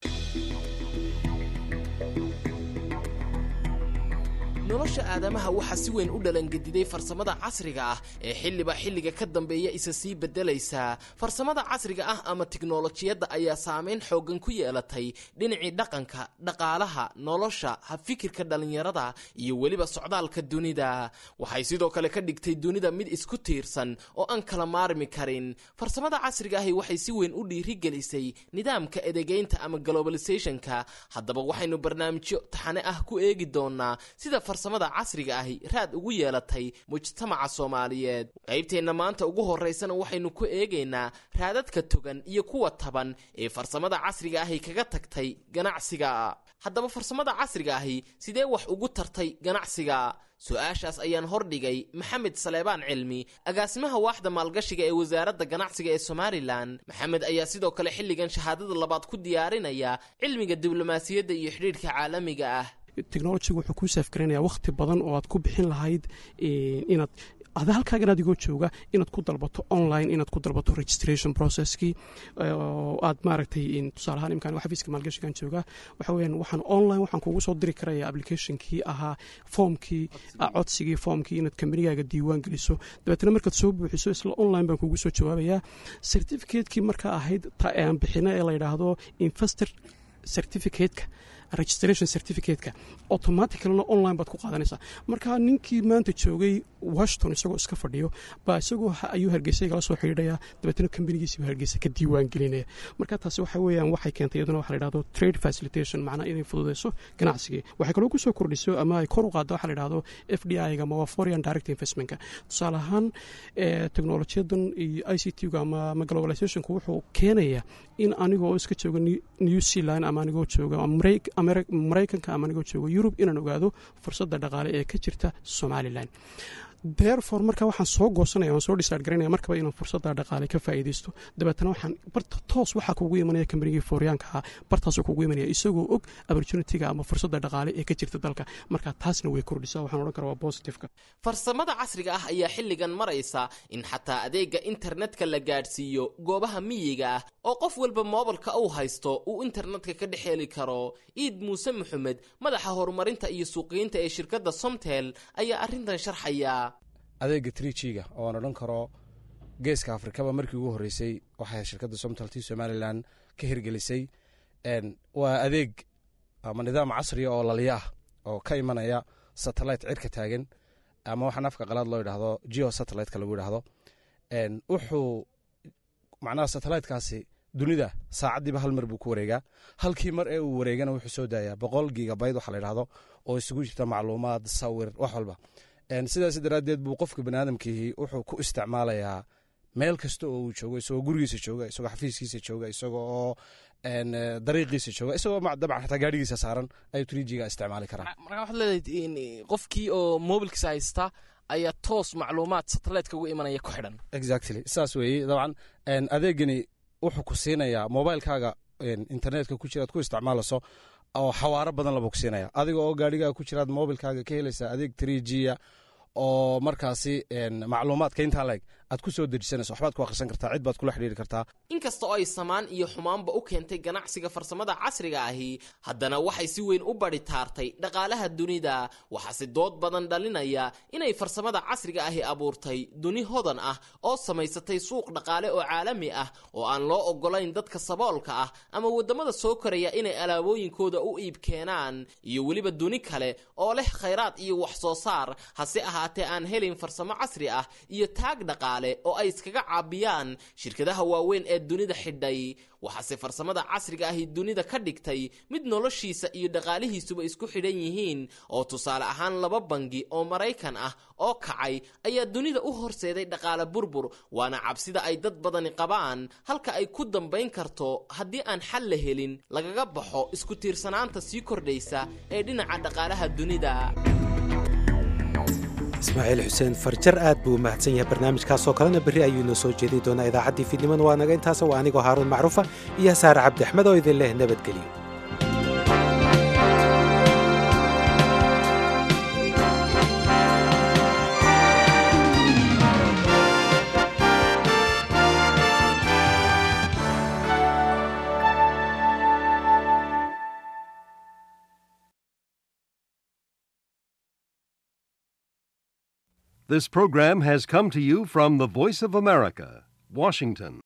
nolosha aadamaha waxaa si weyn u dhalangediday farsamada casriga ah ee xilliba xilliga ka dambeeya isa sii beddelaysaa. farsamada casriga ah ama tiknolojiyadda ayaa saameyn xooggan ku yeelatay dhinacii dhaqanka, dhaqaalaha, nolosha, habfikirka dhallinyarada iyo weliba socdaalka dunida. waxay sidoo kale ka dhigtay dunida mid isku tiirsan oo aan kala maarmi karin. farsamada casriga ahi waxay si weyn u dhiirigelisay nidaamka edegeynta ama globalisationka. haddaba waxaynu barnaamijyo taxane ah ku eegi doonaa sida farsamada casriga ahi raad ugu yeelatay mujtamaca Soomaaliyeed. qaybteena maanta ugu horeysana waxaynu ku eegaynaa raadadka togan iyo kuwa taban ee farsamada casriga ahi kaga tagtay ganacsiga. haddaba farsamada casriga ahi sidee wax ugu tartay ganacsiga? su-aashaas ayaan hordhigay Maxamed Saleebaan Cilmi, agaasimaha waaxda maalgashiga ee wasaaradda ganacsiga ee Somaliland. Maxamed ayaa sidoo kale xilligan shahaadada labaad ku diyaarinaya cilmiga diblomaasiyadda iyo xidhiidhka caalamiga ah. technology wuxuu kuu saafgaranayaa waqti badan oo aad ku bixin lahayd inaad halkaagan adigoo jooga inaad ku dalbato online, inaad ku dalbato registration processkii oo aad maaragtay tusaale ahaan imkaan xafiiska maalgashigan jooga waxa weeyaan waxaan online waxaan kugu soo diri karaya applicationkii ahaa foomkii codsigii foomkii inaad kambanigaaga diiwaan geliso, dabeetana markaad soo buuxiso isla online baan kugu soo jawaabayaa. certificate-kii markaa ahayd aan bixina ee la yidhaahdo investor certificate-ka registration certificate-ka automaticalna online baad ku qaadanaysaa. marka ninkii maanta joogay Washington isagoo iska fadhiyo baa isagoo ayuu Hargeysa kala soo xiriiraya, dabeetana company-giisa Hargeysa ka diiwaan gelinaya. marka taasi waxa weeyaan waxay keentay iyaduna waxa la yiraahdo trade facilitation, macnaha inay fududeyso ganacsiga. waxay kaloo ku soo kordhiso ama ay kor u qaado waxa la yiraahdo FDI-ga ama foreign direct investment-ka. tusaale ahaan teknolojiyadan iyo ICT-ga ama globalization-ku wuxuu keenayaa in anigoo iska jooga New Zealand ama anigoo jooga Mareykanka ama anigoo jooga Yurub inaan ogaado fursadda dhaqaale ee ka jirta Somaliland. therefore marka waxaan soo goosanaya, waan soo decide garanaya markaba inaan fursadda dhaqaale ka faa'iideysto, dabeetana waxaan barta toos waxa kugu imanaya kambanigii fooryaanka ahaa, bartaasoo kugu imanaya isagoo og opportunity-ga ama fursadda dhaqaale ee ka jirta dalka. marka taasna way kordhisaa, waxaan odhan karaa waa positive-ka. farsamada casriga ah ayaa xilligan maraysa in xataa adeega internetka la gaadhsiiyo goobaha miyiga ah oo qof walba moobilka uu haysto uu internetka ka dhex heli karo. Iid Muuse Maxamed, madaxa horumarinta iyo suuqgeynta ee shirkadda Somtel, ayaa arrintan sharxaya. adeega 3G-ga oo aan odhan karo geeska Afrikaba markii ugu horeysay waxay shirkadda Somtel Somaliland ka hirgelisay. waa adeeg ama nidaam casri oo laliya ah oo ka imanaya satellite cirka taagan ama waxaan afka qalaad loo yidhaahdo geo satellite-ka lagu yidhaahdo. wuxuu macnaha satellite-kaasi dunida saacadiiba hal mar buu ku wareegaa. halkii mar ee uu wareegana wuxuu soo daayaa 100 gigabyte waxa la yidhaahdo oo isugu jirta macluumaad, sawir, wax walba. sidaas daraaddeed buu qofka baniaadamkii wuxuu ku isticmaalayaa meel kasta oo uu joogo, isagoo gurigiisa jooga, isagoo xafiiskiisa jooga, isagoo dariiqiisa jooga, isagoo dabcan xataa gaadhigiisa saaran ayuu 3G-ga isticmaali karaa. marka waxaad leedahay qofkii oo mobilkiisa haysta ayaa toos macluumaad satellite-ka ugu imanaya ku xidhan. exactly saas weeye. dabcan adeegani wuxuu ku siinayaa mobilkaaga internetka ku jira aad ku isticmaalayso oo xawaaro badan laba ku siinaya, adiga oo gaadhigaaga ku jiraad mobilkaaga ka helaysaa adeeg 3G-ya oo markaasi macluumaadka intaa leeg aad ku soo dejisanayso, waxbaad ku akhrisan kartaa, cid baad kula xidhiiri kartaa. inkasta oo ay samaan iyo xumaanba u keentay ganacsiga farsamada casriga ahi, haddana waxay si weyn u bari taartay dhaqaalaha dunida. waxaase dood badan dhalinaya inay farsamada casriga ahi abuurtay duni hodan ah oo samaysatay suuq dhaqaale oo caalami ah oo aan loo ogolayn dadka saboolka ah ama wadamada soo koraya inay alaabooyinkooda u iib keenaan, iyo weliba duni kale oo leh khayraad iyo wax soo saar, hase ahaatee aan helin farsamo casri ah iyo taag dhaqaale dhaqaale oo ay iskaga caabiyaan shirkadaha waaweyn ee dunida xidhay waxaase farsamada casriga ahi dunida ka dhigtay mid noloshiisa iyo dhaqaalihiisuba isku xidhan yihiin oo tusaale ahaan 2 bangi oo Maraykan ah oo kacay ayaa dunida u horseeday dhaqaale burbur waana cabsida ay dad badani qabaan halka ay ku dambayn karto haddii aan xal la helin lagaga baxo isku tiirsanaanta sii kordhaysa ee dhinaca dhaqaalaha dunida. ismaaciil xuseen farjar aad buu mahadsan yahay barnaamijkaasoo kalena berri ayuu inoo soo jeedi doonaa idaacaddii fiidnimada waa naga intaasa waa anigoo haaruun macruufa iyo saare cabdi axmed oo idin leh nabadgelyo. This program has come to you from the Voice of America, Washington.